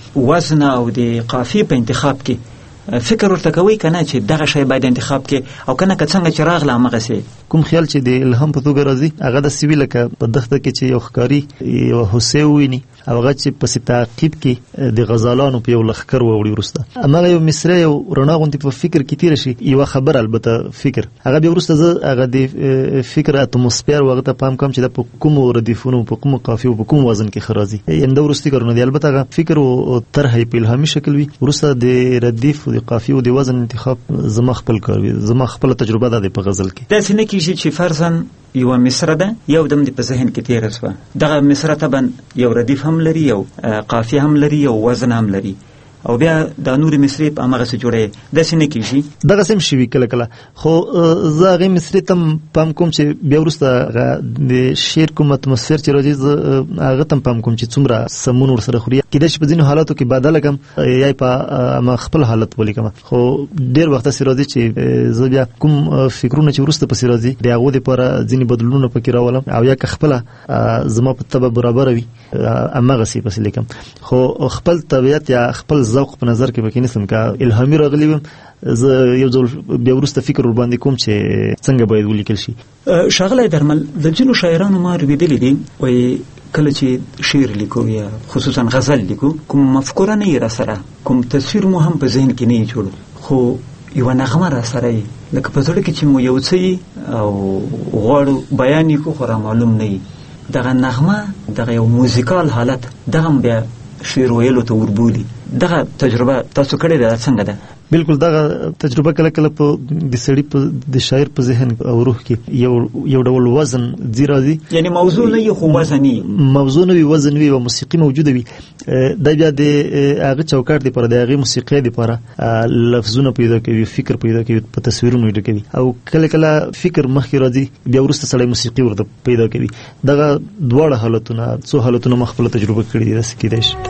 [SPEAKER 4] وزن او د قافیې په انتخاب کې فکر ورته کوئ که نه چې دغه شی باید انتخاب کې او که نه که څنګه چې راغله همغسې
[SPEAKER 9] کوم خیال چې د الهام په توګه راځي هغه داسې وي لکه په دښته کې چې یو ښکاري یوه هوسۍ وویني او هغه چې پسې تعقیب کې د غزالانو په یو لښکر واوړي وروسته هماغه یو مصره یو رڼا غوندې په فکر کې تېره شي یوه خبره البته فکر هغه بیا وروسته زه هغه د فکر اتموسفیر و هغه ته پام کوم چې دا په کومو ردیفونو په کومو قافیو په کوم وزن کې ښه راځي یعنې دا وروستي کارونه دي البته هغه فکر او طرح یې په الهامي شکل وي وروسته د ردیف او د قافیو د وزن انتخاب زما خپل کار وي زما خپله تجربه ده د په غزل کې
[SPEAKER 4] داسې نه کېږي چې فرضاً یوه مصره ده یو دم دې په ذهن کې تېره شوه دغه مصره طبعا یو ردیف هم لري یو قافیه هم لري یو وزن هم لري او بیا د نورې مصرې په همغسې جوړوي داسې نه کېږي
[SPEAKER 9] دغسې هم شوي کله کله خو زه هغې مصرې ته هم پام کوم چې بیا وروسته هغه د شعر کوم اتموسفیر چې راځي زه هغه ته هم پام کوم چې څومره سمون ورسره خوري کېدای شي په ځینو حالاتو کې بدله کړم یا په خپل حالت ولیکم خو ډېر وخت داسې راځي چې زه بیا کوم فکرونه چې وروسته پسې راځي د هغو دپاره ځینې بدلونونه پکې راولم او یا که خپله زما په طبع برابره وي همغسې پسې لیکم خو خپل طبیعت یا خپل ذوق په نظر کې پکې نیسم که الهامي راغلی وم زه یو ځل بیا وروسته فکر ورباندې کوم چې څنګه باید ولیکل شي
[SPEAKER 4] ښاغلی درمل د ځینو شاعرانو ما اورېدلي دي وایي کله چې شعر لیکو یا خصوصا غزل لیکو کوم مفکوره نه یې راسره کوم تصویر مو هم په ذهن کې نه یې جوړ خو یوه نغمه راسره یي لکه په زړه کې چې مو یو څه یي او غواړو بیان یې کړو خو رامعلوم نه یي دغه نغمه دغه یو موزیکال حالت دغه هم بیا شعر ویلو ته وربولي دغه تجربه تاسو کړې ده څنګه ده
[SPEAKER 9] بالکل دغه تجربه کله کله په د سړي په د شاعر په ذهن او روح کې یو یو ډول وزن ځي راځي
[SPEAKER 4] یعنی موضوع نه یو خو وزن وي
[SPEAKER 9] موضوع نه وي وزن وي او موسیقي موجوده وي دا بیا د هغه چوکاټ لپاره د هغې موسیقۍ لپاره لفظونه پیدا کوي فکر پیدا کوي په تصویرونو یې ډکوي او کله کله فکر مخکې راځي بیا وروسته سړی موسیقي ورته پیدا کوي دغه دواړه حالتونه څو حالتونه ما خپله تجربه کړي دي داسې کېدای شي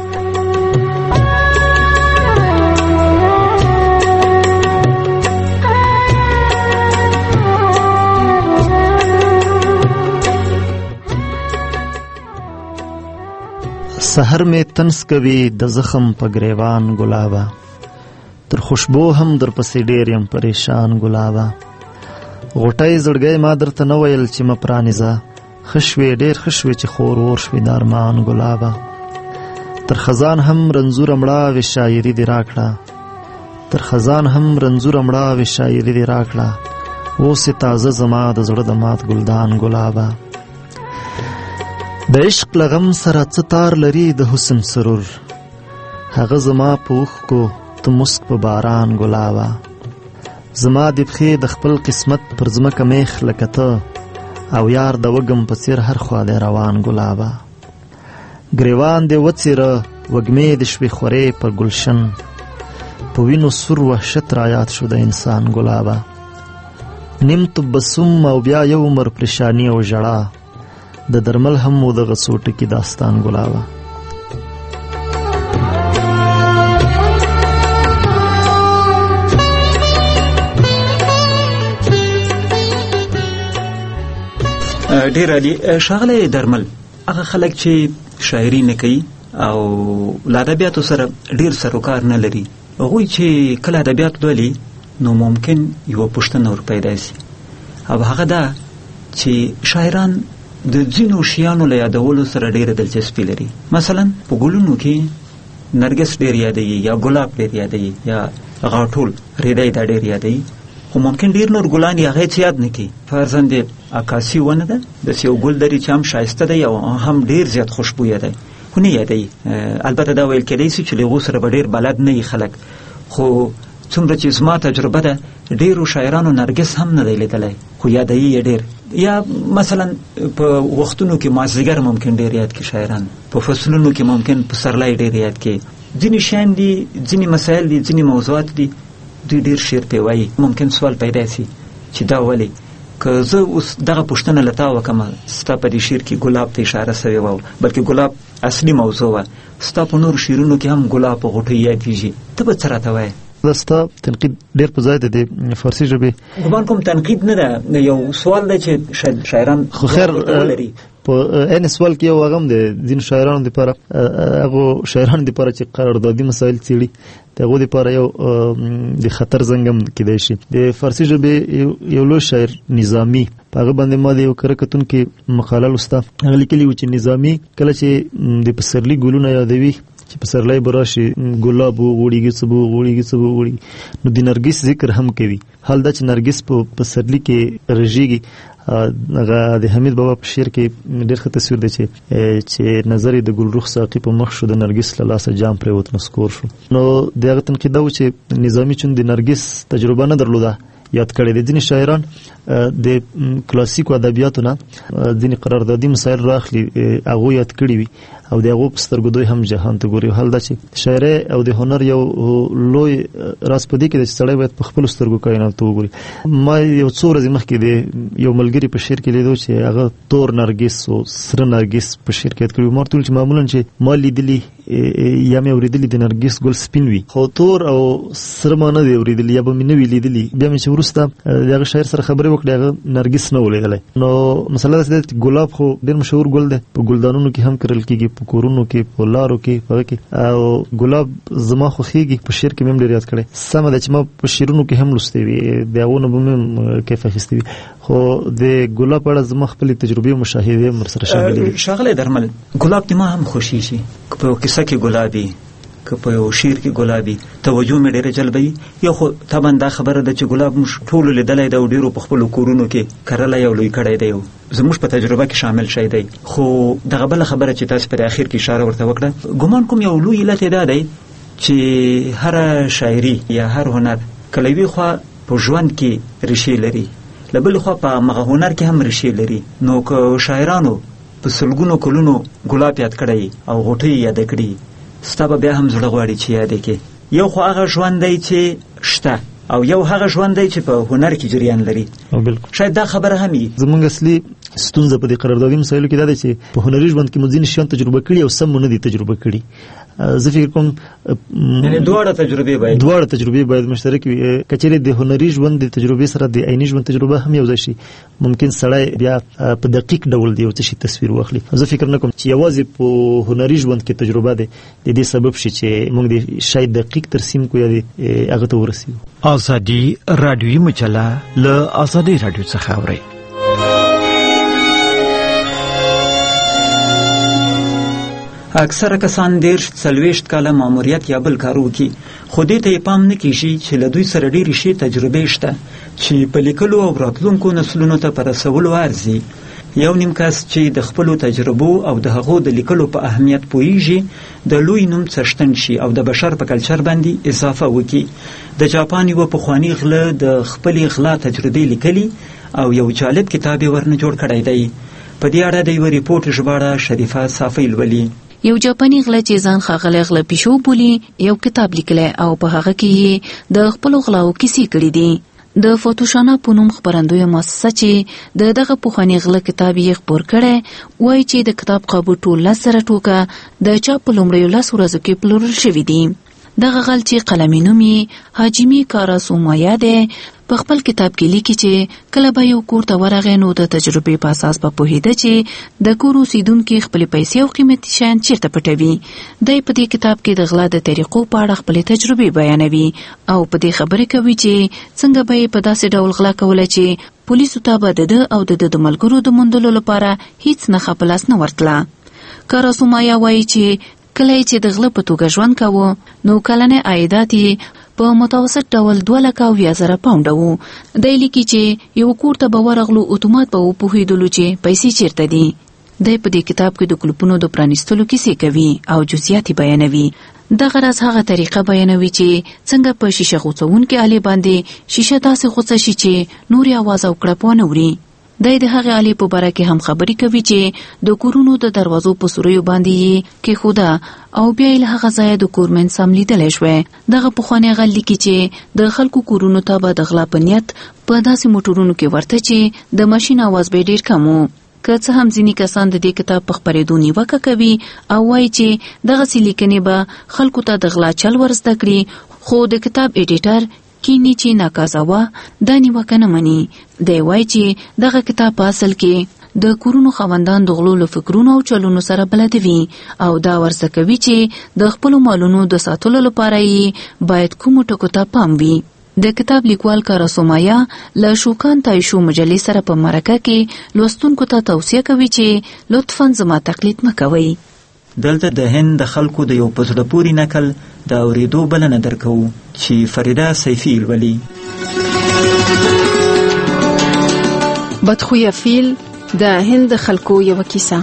[SPEAKER 9] سحر میں تنس کوي د زخم په گریوان ګلابا تر خوشبو هم در پسې ډېر یم پریشان ګلابا غوټۍ زړګی ما درته نه ویل چې مه پرانیزه ښه شوې ډېر ښه شوې چې خور ور شوې د ارمان ګلابا تر خزان هم رنځوره مړاوې شاعري دې راکړه تر خزان هم رنځوره مړاوې شاعري دې راکړه اوس یې تازه زما د زړه د مات ګلدان ګلابا د عشق لغم سره څه تار لري د حسن سرور هغه زما په اوښکو ته مسک په باران ګلابا زما د پښې د خپل قسمت پر ځمکه میخ لکه ته او یار د وږم په څېر هر خوا دی روان ګلابا ګریوان دې وڅېره وږمې د شپې خورې په ګلشن په وینو سور وحشت رایات شو د انسان ګلابه. نیم تبسم او بیا یو عمر پریشانی او ژړا د درمل هم مو دغه څو ټکي داستان ګلابه.
[SPEAKER 4] ډیر علی. ښاغلی درمل، هغه خلک چې شاعري نه کوي او له ادبیاتو سره ډیر سروکار نه لري، هغوی چې کله ادبیات لولي نو ممکن یوه پوښتنه ور پیدا شي، او هغه دا چې شاعران د ځینو شیانو له یادولو سره ډیره دلچسپي لري. مثلا په ګلونو کې نرګس ډیر یادوي، یا ګلاب ډیر یادوي، یا غاټول ریدی دا ډیر یادوي، خو ممکن ډیر نور ګلان یې هغه هېڅ یاد نه کړي. فرضاً د عکاسي ونه ده، داسې یو ګل لري چې هم ښایسته دی او هم ډیر زیات خوشبویه دی، خو نه یادوي. البته دا ویل کېدی شي چې له هغو سره به ډیر بلد نه وي خلک، خو څومره چې زما تجربه ده ډیرو شاعرانو نرګس هم نه دی لیدلی، خو یادوي یې ډیر. یا مثلا په وختونو کې مازدیګر ممکن ډیر یاد کړي شاعران، په فصلونو کې ممکن پسرلی ډیر یاد کړي. ځینې شیان دي، ځینې مسایل دي، ځینې موضوعات دي، دوی ډیر شعر پې وایي. ممکن سوال پیدا شي چې دا ولې که زه اوس دغه پوښتنه له تا وکړم، ستا په دې شعر کې ګلاب ته اشاره سوې وه، بلکې ګلاب اصلي موضوع وه، ستا په نورو شعرونو کې هم ګلاب په غوټۍ یادېږي، ته به څه راته وایې؟
[SPEAKER 9] دا ستا تنقید ډېر په ځای دی د فارسي ژبې.
[SPEAKER 4] ګمان کوم تنقید نه ده، یو سوال دی چې شاید شاعران
[SPEAKER 9] خو خیر په عین سوال کې یو هغه هم دی ځینو شاعرانو دپاره، هغو شاعرانو دپاره چې قراردادي مسایل څېړي، د هغو دپاره یو د خطر زنګ هم کیدای شي. د فارسي ژبې یو لوی شاعر نظامي، په هغه باندې ما د یو کره کتونکي مقاله لوسته، هغه لیکلي و چې نظامي کله چې د پسرلي ګلونه یادوي چې پسرلی به راشي، ګلاب وغوړېږي، څه به وغوړېږي، څه به وغوړېږي، نو د نرګس ذکر هم کوي. حال دا چې نرګس په پسرلي کې رژېږي، هغه د حمید بابا په شعر کې ډېر ښه تصویر دی چې چې نظر یې د ګلرخ ساقي په مخ شو، د نرګس له لاسه جام پرېوت نو سکور شو. نو د هغه تنقید دا و چې نظامي چون د نرګس تجربه نه درلوده یاد کړی دی. ځینې شاعران د کلاسیکو ادبیاتو نه ځینې قراردادي مسایل راخلي، هغو یاد کړي وي او د هغو په سترګو دوی هم جهان ته ګوري. حال دا چې شاعري او د هنر یو لوی راز په دې کې دی چې سړی باید په خپلو سترګو کائنات ته وګوري. ما یو څو ورځې مخکې د یو ملګري په شعر کې لیدو چې هغه تور نرګس او سره نرګس په شعر کې یاد کړي. ما ورته وویل چې معمولا چې ما لیدلي یا مې اورېدلي د نرګس ګل سپین وي، خو تور او سره ما نه دی اورېدلي، یا به مې نه وي لیدلي. بیا مې چې وروسته د هغه شاعر سره خبرې وکړې، هغه نرګس نه و لیدلی. نو مسله داسې ده چې ګلاب خو ډېر مشهور ګل دی، په ګلدانونو کې هم کرل کېږي، په کورونو کې، په لارو کې، په هغه کې. او ګلاب زما خوښېږي، په شعر کې مې هم ډېر یاد کړی. سمه ده چې ما په شعرونو کې هم لوستی وي، د هغو نه به مې هم کیف اخیستی وي، خو د ګلاب په اړه زما خپلې تجربې او مشاهدې هم ورسره شاملې دي.
[SPEAKER 4] ښاغلی درمل، ګلاب د ما هم خوښېږي، که په یو کیسه کې ګلابي، که په یو شعر کې ګلابي، توجه مې ډېره جلبوي. یو خو طبعا دا خبره ده چې ګلاب موږ ټولو لیدلی دی او ډېرو په خپلو کورونو کې کرلی او لوی کړی دی، زموږ په تجربه کې شامل شی دی. خو دغه بله خبره چې تاسو په اخر کې اشاره ورته وکړه، ګمان کوم یو لوی علت یې دا دی چې هره شاعري یا هر هنر کله یوې خوا په ژوند کې ریښې لري، له بلې خوا په هغه هنر کې هم ریښې لري. نو که شاعرانو په سلګونو کلونو ګلاب یاد کړی او غوټۍ یاد کړي، ستا به بیا هم زړه غواړي چې یادې کړې. یو خو هغه ژوند دی چې شته، او یو هغه ژوند دی چې په هنر کې جریان لري. شاید دا خبره هم وي.
[SPEAKER 9] زموږ اصلي ستونزه په دې قراردادي مسایلو کې دا ده چې په هنري ژوند کې مو ځینې شیان تجربه کړي او سم مو نه دي تجربه کړي. زه فکر کوم
[SPEAKER 4] یعنې دواړه تجربې باید
[SPEAKER 9] دواړه تجربې باید مشترک وي. که چېرې د هنري ژوند د تجربې سره د عیني ژوند تجربه هم یو ځای شي، ممکن سړی بیا په دقیق ډول د یو څه شي تصویر واخلي. زه فکر نه کوم چې یوازې په هنري ژوند کې تجربه ده د دې سبب شي چې موږ د شاید دقیق ترسیم کو یا هغه ته ورسېږو.
[SPEAKER 7] ازادي رادیوي مجله له ازادي رادیو څخه اورئ.
[SPEAKER 4] اکثره کسان دېرش څلوېښت کاله ماموریت یا بل کار وکړي، خو دې ته یې پام نه کېږي چې له دوی سره ډېرې ښې تجربې شته چې په لیکلو او راتلونکو نسلونو ته په رسولو ارزي. یو نیم کس چې د خپلو تجربو او د هغو د لیکلو په اهمیت پوهیږي، د لوی نوم څښتن شي او د بشر په کلچر باندې اضافه وکړي. د جاپان یوه پخواني غله د خپلې غلا تجربې لیکلي او یو جالب کتاب یې ورنه جوړ کړی دی. په دې اړه د یوه ریپورټ ژباړه شریفه صافۍ لولي.
[SPEAKER 8] یو جاپاني غله چې ځان ښاغلی غله پیشو بولي یو کتاب لیکلی او په هغه کې د خپلو غلاو کیسې کړي دي. د فوتوشانا په نوم خپرندویه مؤسسه چې د دغه پخواني غله کتاب یې خپور کړی وایي چې د کتاب قابو ټول لس زره ټوکه د چاپ په لومړیو لسو ورځو کې پلورل شوي دي. دغه غل چې قلمي نوم یې حاجیمي کاراسومایا دی په خپل کتاب کې لیکي چې کله به یو کور ته ورغی نو د تجربې په اساس به پوهېده چې د کور اوسیدونکي خپلې پیسې او قیمتي شیان چیرته پټوي. دی په دې کتاب کې د غلا د طریقو په اړه خپلې تجربې بیانوي او په دې خبرې کوي چې څنګه به یې په داسې ډول غلا کوله چې پولیسو ته به د ده او د ده د ملګرو د موندلو لپاره هیڅ نښه په لاس نه ورتله. کاراسومایا وایي چې کله چې د غله په توګه ژوند کاوه نو کلنی عایدات یې په متوسط ډول دوه لکه اویا زره پاونډه وو. دی لیکي چې یو کور ته به ورغلو اتومات به وپوهېدلو چې پیسې چیرته دي. دی په دې کتاب کې د کلوپونو د پرانیستلو کیسې کوي او جزئیات بیانوي. دغه راز هغه طریقه بیانوي چې څنګه په شیشه غوڅونکي آلې باندې شیشه داسې غوڅه شي چې نوري आवाज او کړپ ونه وړي. دی د هغې آلې په باره کې هم خبرې کوي چې د کورونو د دروازو په سوریو باندې یې کېښوده او بیا یې له هغه ځایه د کورمن سم لیدلی شوی. دغه پخوانی غل لیکي چې د خلکو کورونو ته به د غلا په نیت په داسې موټرونو کې ورته چې د ماشین आवाज به ډېر کم و. که څه هم ځینې کسان د دې کتاب په خپرېدو نیوکه کوي او وایي چې دغسې لیکنې به خلکو ته د غلا چل ور زده کړي، خو د کتاب ایډیټر کینی چې ناکازاوا دا نیوکه نه مني. دی وایي چې دغه کتاب په اصل کې د کورونو خاوندان د غلو له فکرونو او چلونو سره بلد وي او دا ورزده کوي چې د خپلو مالونو د ساتلو لپاره یې باید کومو ټکو ته پام وي. د کتاب لیکوال کاراسومایا له شوکان تایشو مجلې سره په مرکه کې لوستونکو ته توصیه کوي چې لطفاً زما تقلید مه کوئ.
[SPEAKER 4] دلته د هند د خلکو د یو په زړه پورې نکل د اورېدو بلنه درکوو چې فریده سیفي لولي.
[SPEAKER 10] بدخویه فیل د هند د خلکو یوه کیسه.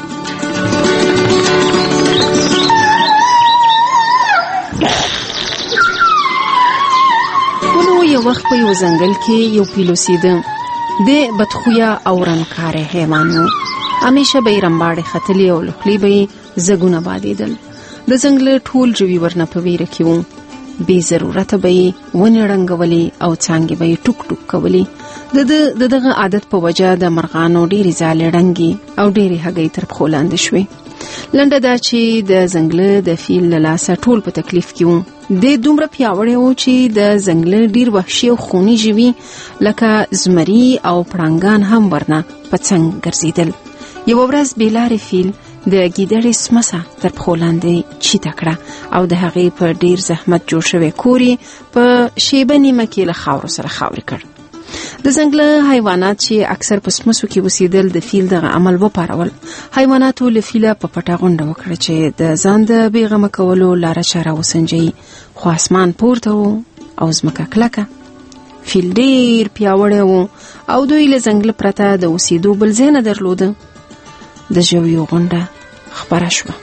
[SPEAKER 10] یو وخت په یو ځنګل کې یو فیل اوسېده. د بدخویه او رنګکاره حیوان و. همیشه به یې رمباړې ختلې او له خولې به یې زګونه بادېدل. د ځنګل ټول ژوي ورنه په ویره کې وو. بې ضرورته به یې ونې ړنګولې او څانګې به یې ټوک ټوک کولې. د دغه عادت په وجه د مرغانو ډېرې ځالې ړنګې او ډېرې هګۍ تر پښو لاندې شوې. لنډه دا چې د ځنګل د فیل له لاسه ټول په تکلیف کې وو. د دومره پیاوړی و چې د ځنګل ډیر وحشي او خوني ژوي لکه زمري او پړانګان هم ورنه په څنګ ګرځېدل. یوه ورځ بېلارې فیل د ګیدړې سمڅه تر پښو لاندې چیته کړه او د هغې په ډیر زحمت جوړ شوی کور یې په شیبه نیمه کې له خاورو سره خاورې کړ. د ځنګل حیوانات چې اکثر په سمڅو کې اوسېدل د فیل دغه عمل وپارول. حیواناتو له فیله په پټه غونډه وکړه چې د ځان د بېغمه کولو لاره چاره وسنجوي، خو اسمان پورته و او ځمکه کلکه. فیل ډېر پیاوړی و او دوی له ځنګل پرته د اوسېدو بل ځای نه درلوده. د ژویو غونډه خپره شوه.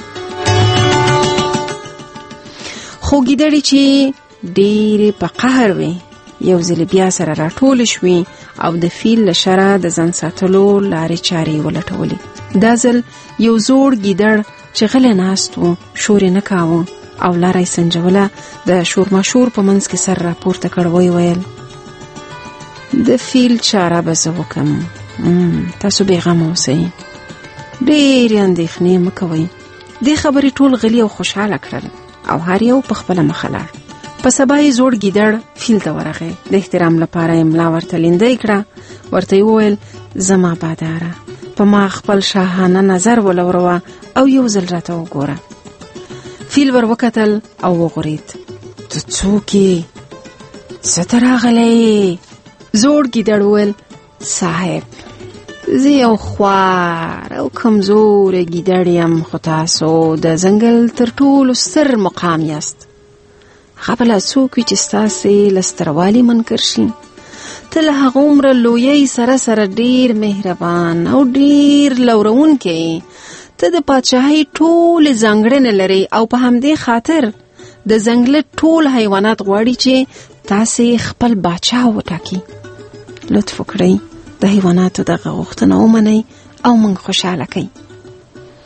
[SPEAKER 10] خو ګیدړې چې ډېرې په قهر وې یو ځل بیا سره راټول شوې او د فیل له شره د ځان ساتلو لارې چارې ولټولې. دا ځل یو زوړ ګیدړ چې غلی ناست و شور یې نه کاوه او لاره یې سنجوله. د شورماشور په منځ کې سر راپورته کړ، ویې ویل د فیل چاره به زه وکم. تاسو بېغمه اوسئ، ډېرې اندېښنې مه کوئ. دې خبرې ټول غلي او خوشحاله کړل او هر یو په خپله مخه لاړ. په سبا یې زوړ ګیدړ فیل ته ورغی. د احترام لپاره یې ملا ورته لیندۍ کړه. ورته یې وویل زما باداره، په ما خپل شاهانه نظر ولوروه او یو ځل راته وګوره. فیل ور وکتل او وغورید. ته څوک یې؟ څه ته راغلی؟ زوړ ګیدړ وویل صاحب زه یو خوار او کمزوری ګیدړ یم، خو تاسو د ځنګل تر ټولو ستر مقام یاست. هغه بله څوک وي چې ستاسې له ستروالي منکر شي. ته له هغه عمره لویۍ سره سره ډېر مهربان او ډېر لورونکی یې. ته د پاچاهۍ ټولې ځانګړنې لرې او په همدې خاطر د ځنګل ټول حیوانات غواړي چې تاسې خپل باچا وټاکي. لطف وکړئ د حیواناتو دغه غوښتنه ومنئ او موږ خوشحاله کړئ.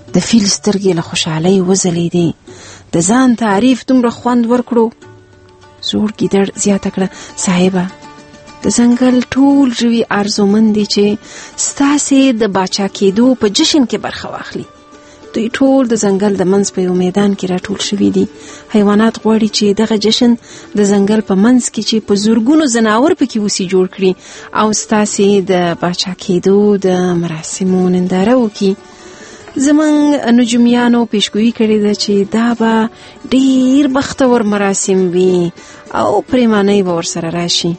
[SPEAKER 10] د فیل سترګې له خوشحالۍ وځلېدې. د ځان تعریف دومره خوند ورکړو. زوړ ګیدړ زیاته کړه: صاحبه، د ځنګل ټول ژوي ارزومند دي چې ستاسې د باچا کېدو په جشن کې برخه واخلي. دوی ټول د ځنګل د منځ په یو میدان کې راټول شوي دي. حیوانات غواړي چې دغه جشن د ځنګل په منځ کې چې په زرګونو ځناور پکې اوسي جوړ کړي او ستاسې د باچا کېدو د مراسمو ننداره وکړي. زمونږ نجومیانو پیشګویي کړې ده چې دا به ډیر بختور مراسم وي او پریمانۍ به ورسره راشي.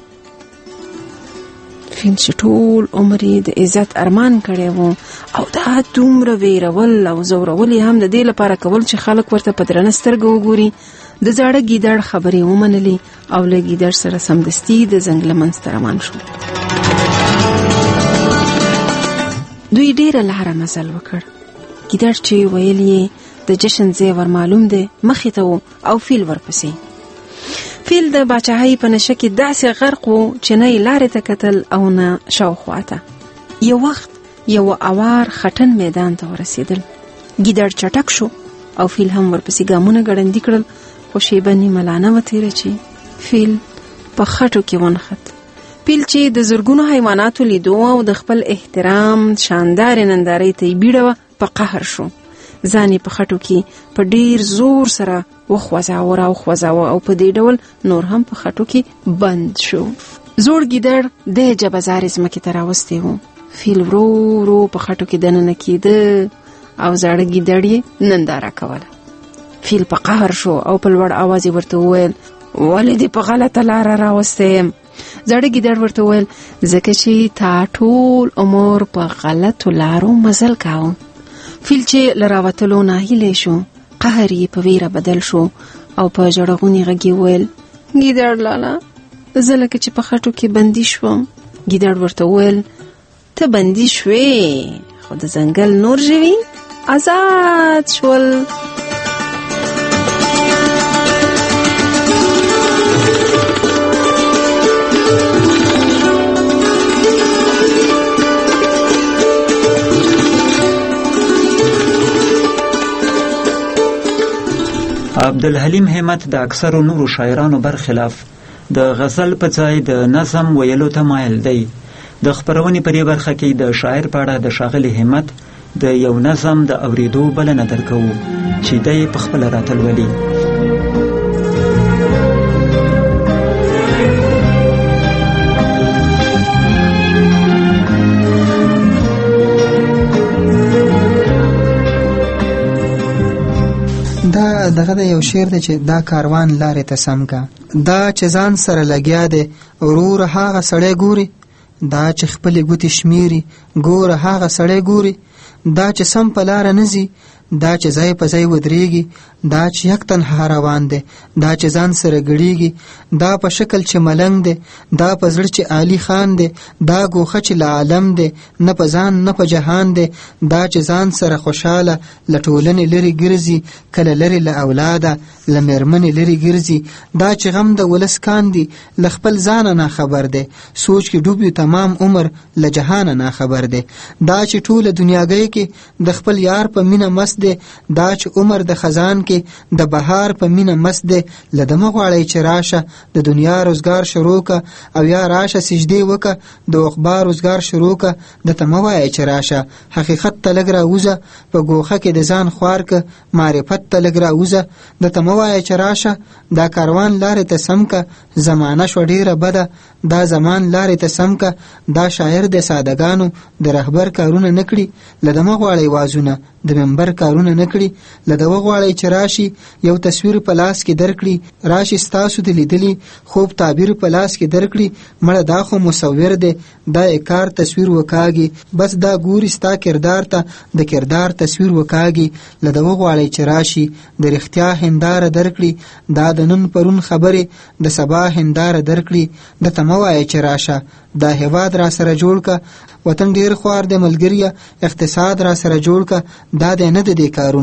[SPEAKER 10] فیل چې ټول عمر یې د عزت ارمان کړی و او دا دومره ویرول او زورول یې هم د دې لپاره کول چې خلک ورته په درنه سترګه وګوري، د زاړه ګیدړ خبرې ومنلې او له ګیدړ سره سمدستي د ځنګله منځ ته روان شو. دوی ډیره لاره مزل وکړ. ګیدړ چې ویل یې د جشن ځای ور معلوم دی مخې ته و او فیل ورپسې. فیل د باچاهۍ په نشه کې داسې غرق و چې نه یې لارې ته کتل او نه شاوخوا ته. یو وخت یو اوار خټن میدان ته ورسېدل. ګیدړ چټک شو او فیل هم ورپسې ګامونه ګړندي کړل، خو شیبه نیمه لا نه وه تېره چې فیل په خټو کې ونښت. فیل چې د زرګونو حیواناتو لیدو او د خپل احترام شاندارې نندارې ته یې بیړه وه، په قهر شو. ځان یې په خټو کې په ډیر زور سره وخوځاوه را وخوځاوه او په دې ډول نور هم په خټو کې بند شو. زوړ ګیدړ د جبزارې ځمکې ته راوستی و. فیل ورو ورو په خټو کې دننه کېده او زاړه ګیدړ یې ننداره کوله. فیل په قهر شو او په لوړ اواز یې ورته وویل: ولې دې په غلطه لاره راوستی یم؟ زاړه ګیدړ ورته وویل: ځکه چې تا ټول عمر په غلطو لارو مزل کاوه. فیل چې له راوتلو ناهیلی شو، قهر یې په ویره بدل شو او په ژړغوني غږ یې وویل: ګیدړ لالا، زه لکه چې په خټو کې بندي شوم. ګیدړ ورته وویل: ته بندي شوې، خو د ځنګل نور ژوي آزاد شول.
[SPEAKER 4] عبدالحلیم همت د اکثرو نورو شاعرانو برخلاف د غزل په ځای د نظم ویلو ته مایل دی. د خپرونې په دې برخه کې د شاعر په اړه د ښاغلي همت د یو نظم د اورېدو بلنه درکوو چې دی په خپله راته لولي.
[SPEAKER 11] دا دغه د یو شعر دی چې دا کاروان لارې ته سم کا، دا چې ځان سره لګیا دی ورور هغه سړی ګوري، دا چې خپلې ګوتې شمیري ګوره هغه سړی ګوري، دا چې سم په لاره نه ځي، دا چې ځای په ځای ودرېږي، دا چې یک تنها روان دی، دا چې ځان سره ګړېږي، دا په شکل چې ملنګ دی، دا په زړه چې عالی خان دی، دا ګوښه چې له عالم دی، نه په ځان نه په جهان دی، دا چې ځان سره خوشحاله له ټولنې لرې ګرځي، کله لرې له اولاده له مېرمنې لرې ګرځي، دا چې غم د ولس کاندي له خپل ځانه ناخبر دی، سوچ کې ډوب وي تمام عمر له جهانه ناخبر دی، دا چې ټوله دنیاګۍ کې د خپل یار په مینه مست دی، دا چې عمر د خزان کې د بهار په مینه مست دی، له دمه غواړی چې راشه د دنیا روزګار شروع که، او یا راشه سجدې وکه د عقبا روزګار شروع که، د ته مه وایه چې راشه حقیقت ته لږ راوځه، په ګوښه کې د ځان خوار که معرفت ته لږ راوځه، د ته مه وایه چې راشه دا کاروان لارې ته سم که، زمانه شوه ډېره بده دا زمان لارې ته سم که، دا شاعر د سادهګانو د رهبر کارونه نه کړي، له دمه غواړی وازونه د منبر کارونه نه کړي، له دغه غواړی چې راشي یو تصویر په لاس کې درکړي، راشي ستاسو د لیدلي خوب تعبیر په لاس کې درکړي، مړه دا خو مصور دی دا یې کار تصویر وکاږي، بس دا ګوري ستا کردار ته د کردار تصویر وکاږي، له دغه غواړی چې راشي د رښتیا هنداره درکړي، دا د نن پرون خبرې د سبا هنداره درکړي، د ته مه وایه چې راشه دا هیواد را سره جوړ که، وطن ډیر خوار دی ملګریه اقتصاد را سره جوړ که، دا دی نه د دې کارونو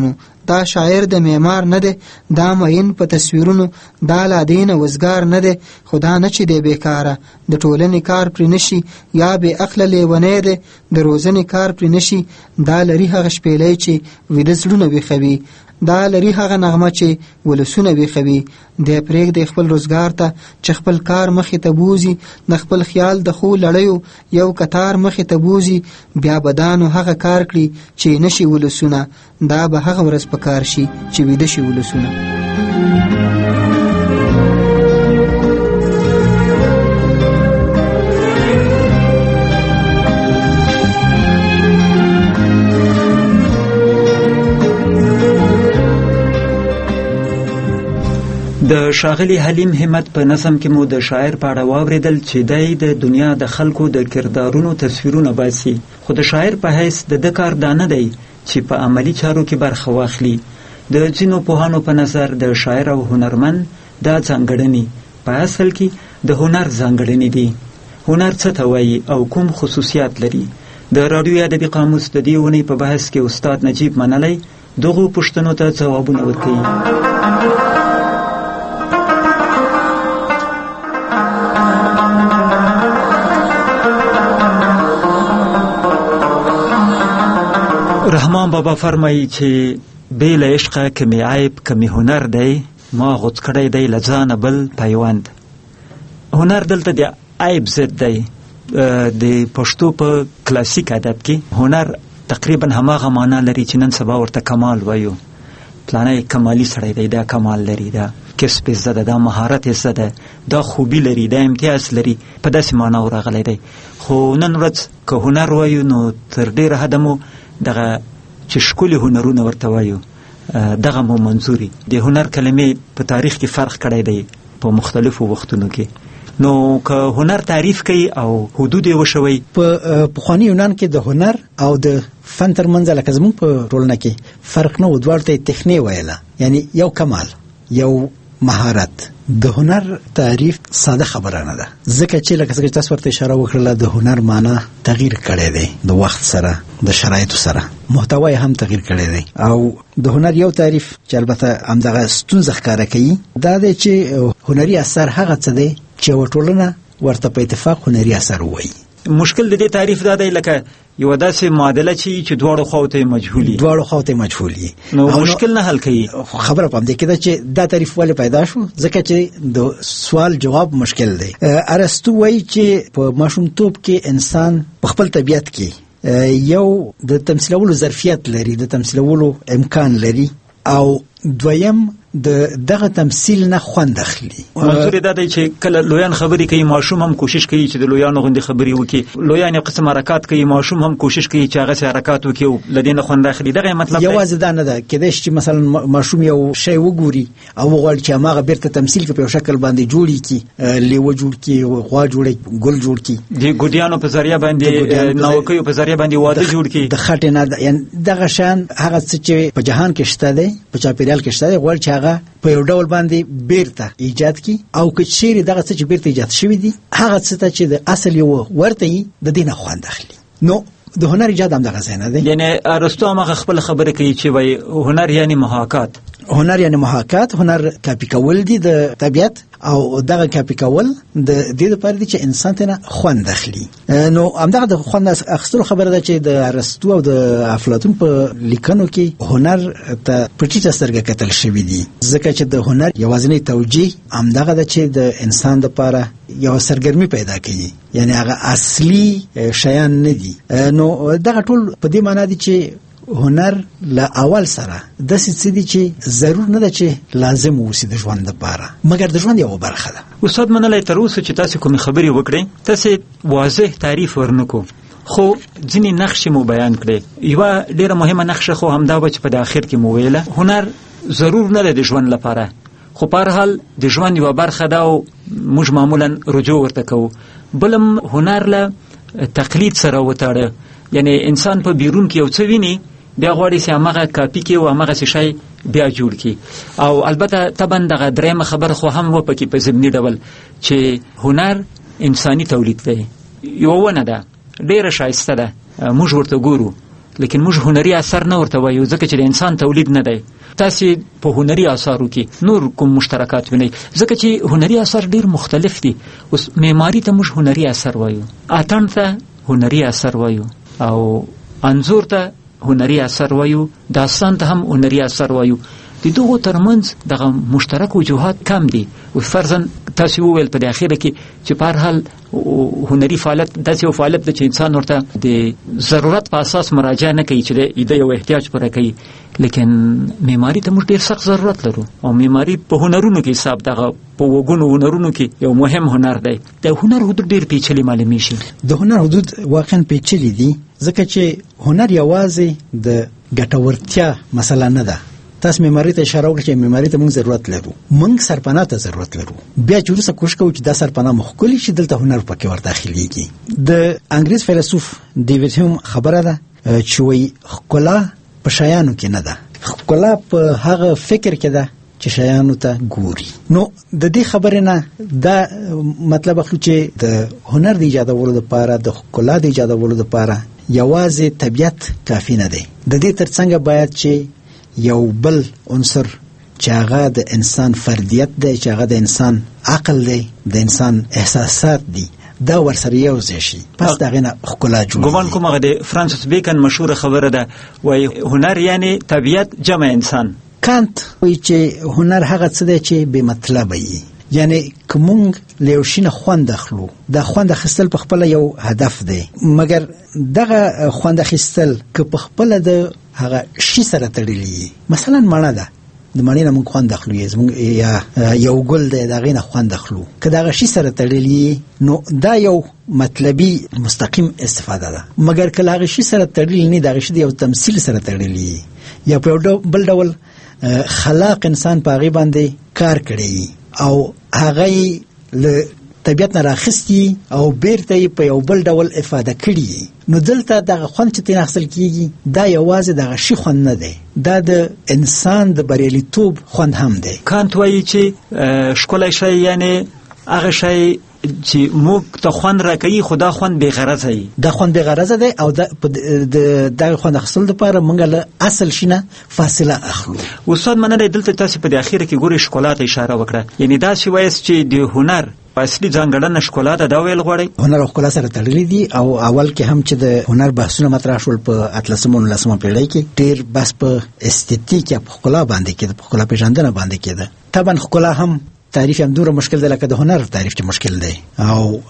[SPEAKER 11] دا شاعر د معمار نه دی، دا معین په تصویرونو، دا لا دین وزګار نه دی، خدا نه چې دی بیکاره د ټولنې کار پرې نشي، یا بې عقله لیونی دی د روزنې کار پرې نشي. دا لري هغه شپېلۍ چې ویده زړونه ویښوي، دا لري هغه نغمه چې ولسونه ویښوي. دی پرېږدي خپل روزګار ته چې خپل کار مخې ته بوزي، د خپل خیال د خو لړیو یو کتار مخې ته بوزي. بیا به دا نو هغه کار کړي چې نشي ولسونه، دا به هغه ورځ په کار شي چې ویده شي ولسونه.
[SPEAKER 4] د ښاغلي حلیم همت په نظم کې مو د شاعر په اړه واورېدل چې دی د دنیا د خلکو د کردارونو تصویرونه باسي، خو د شاعر په حیث د ده کار دا نه دی چې په عملي چارو کې برخه واخلي. د ځینو پوهانو په نظر د شاعر او هنرمند دا ځانګړنې په اصل کې د هنر ځانګړنې دي. هنر څه ته وایي او کوم خصوصیات لري؟ د راډیو ادبي قاموس د دې اونۍ په بحث کې استاد نجیب منلی دغو پوښتنو ته ځوابونه ورکوي. رحمان بابا فرمایي چې بې له عشقه که مې عیب که مې هنر دی، ما غوڅ کړی دی له ځانه بل پیوند. هنر دلته د عیب ضد دی. د پښتو په کلاسیک ادب کې هنر تقریبا هماغه معنا لري چې نن سبا ورته کمال وایو. پلانی کمالی سړی دی، دا کمال لري، دا کسب زده ده، دا مهارت زده، دا خوبی لري، دا امتیاز لري، په داسې معنا ورغلی دی. خو نن ورځ که هنر وایو نو تر ډېره حده مو دغه چې ښکلي هنرونه ورته وایو دغه مو منظوري. د هنر کلمې په تاریخ کې فرق کړی دی په مختلفو وختونو کې. نو که هنر تعریف کوي او حدود یې وشوي،
[SPEAKER 12] په پخواني یونان کې د هنر او د فن ترمنځ لکه زموږ په ټولنه کې فرق نه و، دواړو ته یې تخنې ویله، یعنی یو کمال، یو مهارت. د هنر تعریف ساده خبره نه ده، ځکه چې لکه څنګه تاسو ورته اشاره وکړله د هنر معنا تغییر کړی دی د وخت سره، د شرایطو سره، محتوا هم تغییر کړی دی. او د هنر یو تعریف چې البته همدغه ستونزه ښکاره کوي دا دی چې هنري اثر هغه څه دی چې یوه ټولنه ورته په اتفاق هنري اثر ووایي.
[SPEAKER 4] مشکل د دې تعریف دا دی لکه یو داسې معادله چې دواړو خواو ته مجهولي
[SPEAKER 12] دواړو خواو ته مجهولي
[SPEAKER 4] نو مشکل نه حل کوي.
[SPEAKER 12] خبره پام دې کې ده چې دا تعریف ولې پیدا شو، ځکه چې د سوال جواب مشکل دی. ارسطو وایي چې په ماشومتوب کې انسان په خپل طبیعت کې یو د تمثیلولو ظرفیت لري، د تمثیلولو امکان لري، او دویم د دغه تمثيل نه خوند اخلي.
[SPEAKER 4] منظور دا دی چې کله لویان خبرې کوي ماشوم هم کوشش کوي چې د لویانو غوندي خبرې وکړي، لویان یو قسم حرکات کوي ماشوم هم کوشش کوي چې هغه حرکات وکړي او لدینه خوند اخلي. دغه مطلب
[SPEAKER 12] یوازې دا نه ده کېدای چې مثلا ماشوم یو شی وګوري او وغواړي چې هغه بیرته تمثيل کوي په شکل باندې جوړي کی، لیو جوړ کی، غوا جوړي، ګل جوړ کی،
[SPEAKER 4] د ګډیانو په ذریعہ باندې نوکیو په ذریعہ باندې واده جوړ کی،
[SPEAKER 12] د خټه نه یعنی دغه شان هغه چې په جهان کې شته دی، په چاپیریال کې شته دی، غواړي چې هغه په یو ډول باندې بیرته ایجاد کی، او که چیرې دغه څه چې بیرته ایجاد شوی دی هغه څه ته چې د اصل یو ورته د دینه خوند اخلي. نو د هنر ایجاد هم دغه ځای نه دی.
[SPEAKER 4] یعنی ارسطو هغه خپل خبره کوي چې وای هنر یعنی محاکات،
[SPEAKER 12] هنر یعنی محاکات، هنر کاپی کول دي د طبیعت، او دغه کاپی کول د دې لپاره دي چې انسان ته خوند اخلي. نو همدغه د خوند اخیستلو خبره ده چې د ارسطو او د افلاطون په لیکنو کې هنر ته پټیټه سترګه کتل شوی دي، ځکه چې د هنر یوازینی توجیه همدغه ده چې د انسان لپاره یو سرګرمي پیدا کوي، یعنی هغه اصلي شیان نه دي. نو دغه ټول په دې معنی دي چې هنر له اول سره د څه دي چې ضرور نه ده چې لازم وسی د ژوند لپاره، مګر د ژوند یو برخه ده.
[SPEAKER 4] استاد منلای تر اوسه چې تاسو کوم خبري وکړئ تاسو واضح تعریف ورنکو، خو ځینې نقشې مو بیان کړې. یو ډیره مهمه نقشه خو همدا و چې په اخر کې مو ویله هنر ضرور نه ده د ژوند لپاره، خو په هر حال د ژوند یو برخه ده او موږ معمولا رجوع ورته کوو. بلم هنر له تقلید سره وتاړه، یعنی انسان په بیرون کې یو څه ویني بیا غواړي چې هغه کاپی کې او هغه شی بیا جوړ کی. او البته طبعا دغه درېمه خبر خو هم و پکې په ضمني ډول چې هنر انساني تولید دی، یو ونه ده ډیره شایسته ده، موږ ورته ګورو لیکن موږ هنري اثر نه ورته وایو ځکه چې د انسان تولید نه دی. تاسې په هنري اثارو کې نور کوم مشترکات وینئ ځکه چې هنري اثر ډیر مختلف دي. اوس معماري ته موږ هنري اثر وایو، اتڼ ته هنري اثر وایو، او انځور ته هنري اثر وایو، داستان ته هم هنري اثر وایو. د دغو ترمنځ دغه مشترک وجوهات کم دي. او فرضاً تاسو وویل په اخره کې چې په هر حال هنري فعالیت داسې یو فعالیت ده چې انسان ورته د ضرورت په اساس مراجعه نه کوي چې د یو احتیاج پوره کوي، لیکن معماري ته موږ ډېر سخت ضرورت لرو. او معماري په هنرونو کې حساب دغه په وګونو هنرونو کې یو مهم هنر دی. د هنر حدود ډېر پیچلي معلومې شي.
[SPEAKER 12] د هنر حدود واقعا پیچلي دي ځکه چې هنر یوازې د ګټورتیا مسله نه ده. تاسو معماري ته اشاره وکړئ چې معماري ته موږ ضرورت لرو، موږ سرپناه ته ضرورت لرو. بیا چې وروسته کوښښ کوو چې دا سرپناه مخکلي چې دلته هنر پکې ورداخليږي. د انګریز فیلسوف ډیویډ هیوم خبره ده چې وایي ښکلا په شیانو کې نه ده، ښکلا په هغه فکر کې ده چې شیانو ته ګوري. نو د دې خبرې نه دا مطلب اخلو چې د هنر د ایجادولو لپاره، د ښکلا د ایجادولو لپاره یوازې طبیعت کافي نه دی. د دې ترڅنګ باید چې یو بل عنصر چې هغه د انسان فردیت دی، چې هغه د انسان عقل دی، د انسان احساسات دي، دا ورسره یو ځای شي، پس د هغې نه ښکلا جوړېږي.
[SPEAKER 4] ګومان کوم هغه د فرانسیس بیکن مشهوره خبره ده، وایي هنر یعنې طبیعت جمع انسان.
[SPEAKER 12] کانت وایي چې هنر هغه څه دی چې بې مطلبه وي، یعنی که مونږ له یو شي نه خوند اخلو، دا خوند اخیستل په خپله یو هدف دی، مګر دغه خوند اخیستل که په خپله د هغه شي سره تړلي، مثلا مڼه ده، د مڼې نه مونږ خوند اخلو، یا یو ګل دی د هغې نه خوند اخلو، که د هغه شي سره تړلي نو دا یو مطلبي مستقیم استفاده ده. مګر که له هغه شي سره تړلي نه، د هغه شي د یو تمثیل سره تړلي یا په یو بل ډول خلاق انسان په هغې باندې کار کړی او هغه له طبیعت نه راخستی او بیرته یې په یو بل ډول افاده کړي، نو دلته دغه خوند چې ترې اخیستل کېږي دا یوازې دغه شي خوند نه دی، دا د انسان د بریالیتوب خوند هم دی.
[SPEAKER 4] کانت وایي چې ښکلی شی یعنې هغه شی چې موږ ته خوند راکوي خو دا خوند بې غرضه وي،
[SPEAKER 12] دا خوند بې غرضه دی او د دغه خوند اخیستلو دپاره موږ له اصل شي نه فاصله اخلو.
[SPEAKER 4] استاد منلی دلته تاسې په د اخیره کې ګورئ ښکلا ته اشاره وکړه، یعنې داسې وایاست چې د هنر اصلي ځانګړنه ښکلا ده، دا ویل غواړئ؟
[SPEAKER 12] هنر او ښکلا سره تړلي دي او اول کې هم چې د هنر بحثونه مطرح شول په اتلسمه نولسمه پیړۍ کې ډېر بحث په استتیک یا په ښکلا باندې کېده، په ښکلا پېژندنه باندې کېده. طبعا ښکلا هم تعریف هم دومره مشکل دی لکه د هنر تعریف چې مشکل دی. او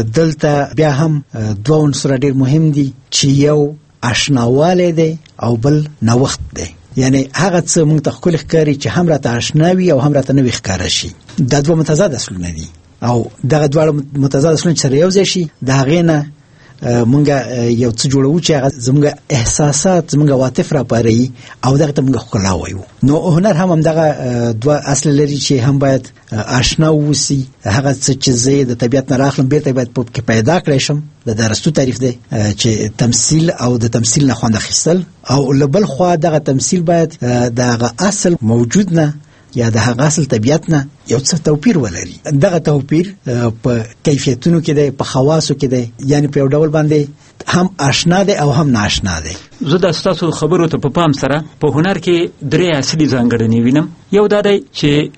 [SPEAKER 12] دلته بیا هم دوه عنصره ډېر مهم دي چې یو اشناوالی دی او بل نوښت دی، یعنی هغه څه موږ ته ښکلي ښکاري چې هم راته اشنا وي او هم راته نوي ښکاره شي. دا دوه متضاد اصلونه دي او دغه دواړه متضاد اصلونه چې سره یو ځای شي د هغې نه مونږ یو څه جوړو چې هغه زموږ احساسات، زموږ عواطف راپاروي او دغه ته مونږ ښکلا وایو. نو هنر هم همدغه دوه اصل لري چې هم باید آشنا واوسي، هغه څه چې زه د طبیعت نه راخلم بیرته باید پکې پیدا کړی شم. د ارسطو تعریف دی چې تمثیل او د تمثیل نه خوند اخیستل، او له بل خوا دغه تمثیل باید د هغه اصل موجود نه یا د هغه اصل طبیعت نه یو څه توپیر ولري. دغه توپیر په کیفیتونو کې دی، په خواصو کې دی، یعنی په یو ډول باندې هم آشنا دی او هم ناشنا دی.
[SPEAKER 4] زه د ستاسو خبرو ته په پام سره په هنر کې درې اصلي ځانګړنې وینم. یو دا دی چې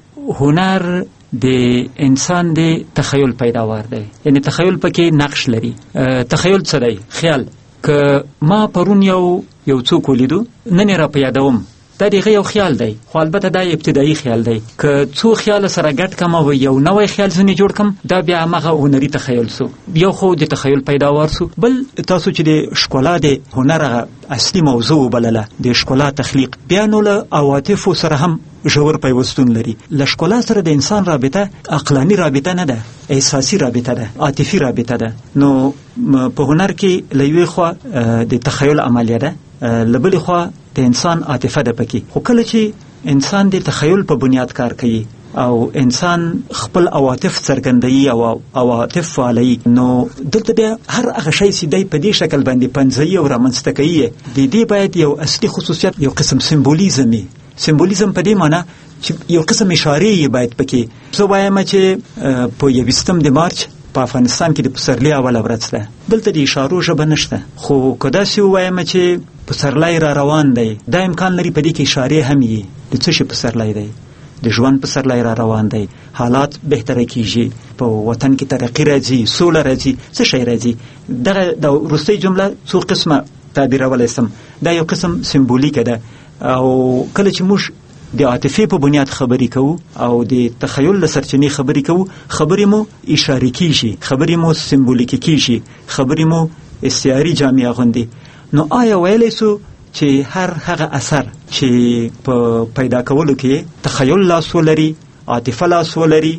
[SPEAKER 4] هنر د انسان د تخیل پیداوار دی، یعنی تخیل پکې نقش لري. تخیل څه دی؟ خیال. که ما پرون یو یو څوک ولیدو، نن یې را په یادوم، دا دغه یو خیال دی، خو البته دا ابتدایي خیال دی. که څو خیال سره ګډ کم او یو نوی خیال ځنې جوړ کم، دا بیا همغه هنري تخیل سو، یو خو د تخیل پیداوار سو. بل تاسو چې د ښکلا د هنر هغه اصلي موضوع بلله د ښکلا تخلیق، بیا نو له عواطفو سره هم ژور پیوستون لري. له ښکلا سره د انسان رابطه عقلاني رابطه نه ده، احساسي رابطه ده، عاطفي رابطه ده. نو په هنر کې له یوې خوا د تخیل عملیه ده، له بلې خوا د انسان عاطفه ده پکې. خو کله چې انسان د تخیل په بنیاد کار کوي او انسان خپل عواطف څرګندوي او عواطف فعالوي، نو دلته بیا هر هغه شی چې دی په دې شکل باندې پنځوي او رامنځته کوي، د دې باید یو اصلي خصوصیت، یو قسم سمبولیزم وي. سمبولیزم په دې معنی چې یو قسم اشارې باید پکې. زه وایم چې په یویشتم د مارچ په افغانستان کې د پسرلي اوله ورځ ده، دلته د اشارو ژبه نشته. خو که داسې ووایم چې پسرلی را روان دی. دا امکان لري په دې کې اشارې هم وي د څه شي پسرلی دی، د ژوند پسرلی را روان دی، حالات بهتره کیږي، په وطن کې ترقی راځي، سوله راځي، څه شی راځي. دغه د وروستۍ جمله څو قسمه تعبیرولای سم. دا یو قسم سمبولیکه ده او کله چې موږ د عاطفې په بنیاد خبرې کوو او د تخیل له سرچینې خبرې کوو، خبرې مو اشارې کیږي، خبرې مو سمبولیکي کیږي، خبرې مو استعاري جامې اغوندي. نو آیا ویلی سو چې هر هغه اثر چې په پیدا کولو کې تخیل لاس ولري، عاطفه لاس ولري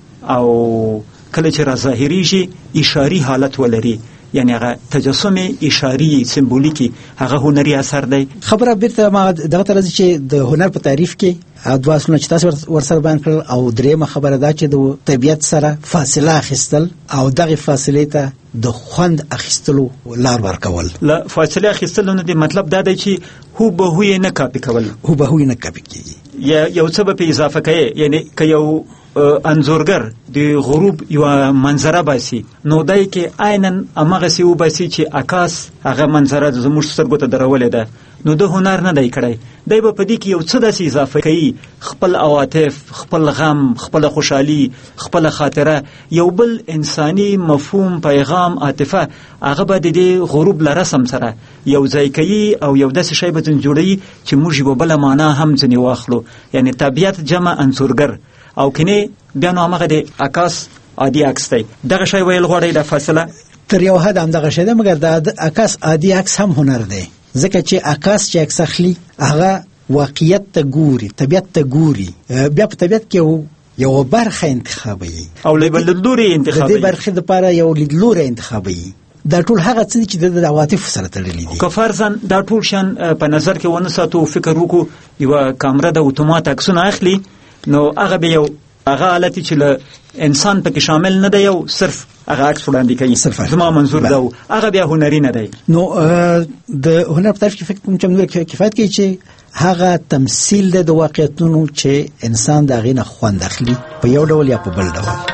[SPEAKER 4] او کله چې را ظاهریږي اشاري حالت ولري، یعنی هغه تجسم اشاری سمبولیکی، هغه هنري اثر دی.
[SPEAKER 12] خبره بیرته ما دغه ترځي چې د هنر په تعریف کې دوا سونه چې تاسو ورسره بیان کړل او درېمه خبره دا چې د طبیعت سره فاصله اخیستل او دغه فاصله ته د خوند اخیستلو لار ورکول.
[SPEAKER 4] لا فاصله اخیستل نه دی مطلب دا دی چې هو به هو نه کاپی کول،
[SPEAKER 12] هو به هو نه کاپی کیږي،
[SPEAKER 4] یا یو څه په اضافه کوي. یعنی که یو انځورګر د غروب یو منظره باسي نو دای کې عیناً امغه سی وباسي چې عکاس هغه منظره زموږ سترګو ته درولې ده، نو د هنر نه دی کړی. دی به په دې کې یو څه داسې اضافه کوي، خپل عواطف، خپل غم، خپل خوشحالي، خپل خاطره، یو بل انساني مفهوم، پیغام، عاطفه، هغه به د دې غروب له رسم سره یو ځای کوي او یو داسې شی به ځین جوړوي چې موږ یوه بله معنا هم ځینې واخلو. یعنی طبیعت جمع انځورګر او کنه بیا نو هغه د عکاس عادي عکس دی. دغه شی ویل غواړي د فاصله
[SPEAKER 12] تر یو حد هم دغه شی ده، مګر د عکاس عادي عکس هم هنر دی، ځکه چې عکاس چې عکس اخلي هغه واقعیت ته ګوري، طبیعت ته ګوري، بیا په طبیعت کې یو برخه انتخابوي
[SPEAKER 4] او لیدلوري انتخابوي،
[SPEAKER 12] د دې برخې لپاره یو لیدلوري انتخابوي. دا ټول هغه څه چې د عواطف سره تړلي دي.
[SPEAKER 4] که فرضاً دا ټول شان په نظر کې ونه ساتو، فکر وکړو یو کامره د اتومات عکسونه اخلي، نو هغه به یو هغه حالت چې له انسان پکې شامل نه دی، یو صرف هغه عکس وړاندې کوي. زما منظور دا هغه بیا هنري نه دی.
[SPEAKER 12] نو د هنر په تعریف کې فکر کوم چې موږ کفایت کوي چې هغه تمثيل د واقعیتونو چې انسان د هغې نه خوند اخلي په یو ډول یا په بل ډول.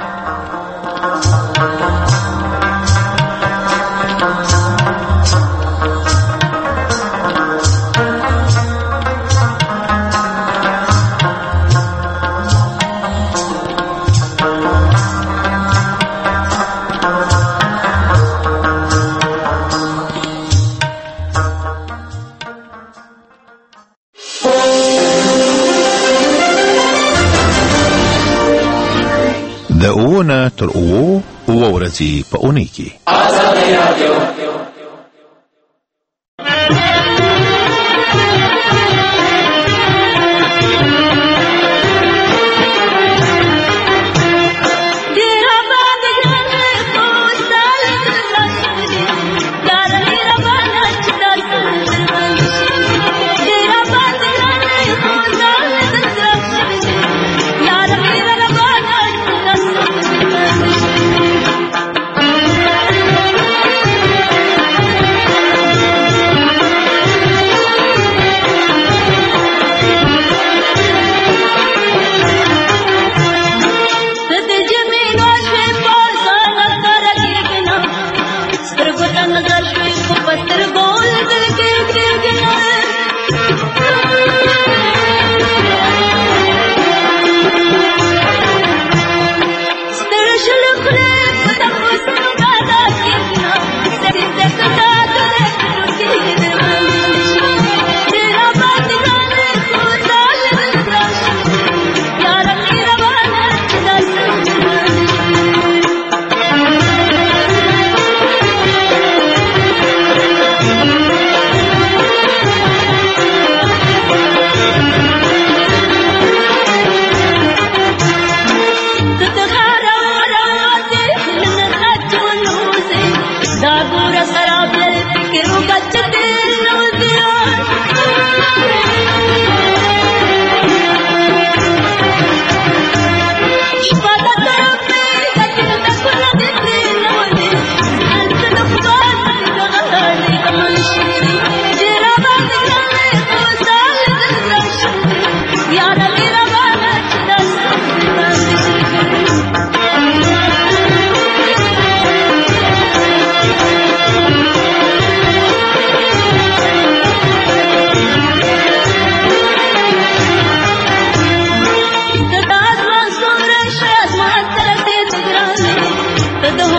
[SPEAKER 3] د اوونه تر اوو اوو ورځې په اونۍ کې آزادي رادیو.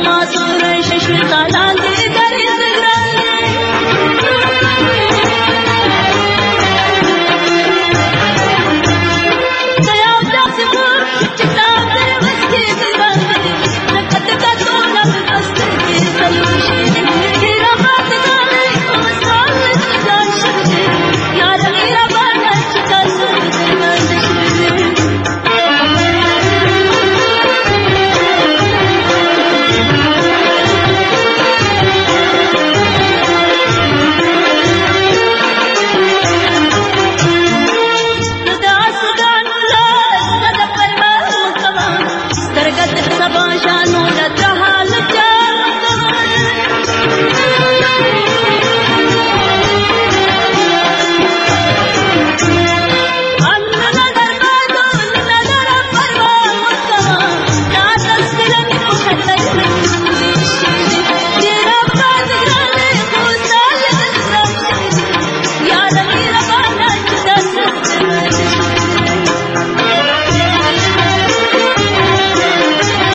[SPEAKER 13] ما څومره شش کالان دې درې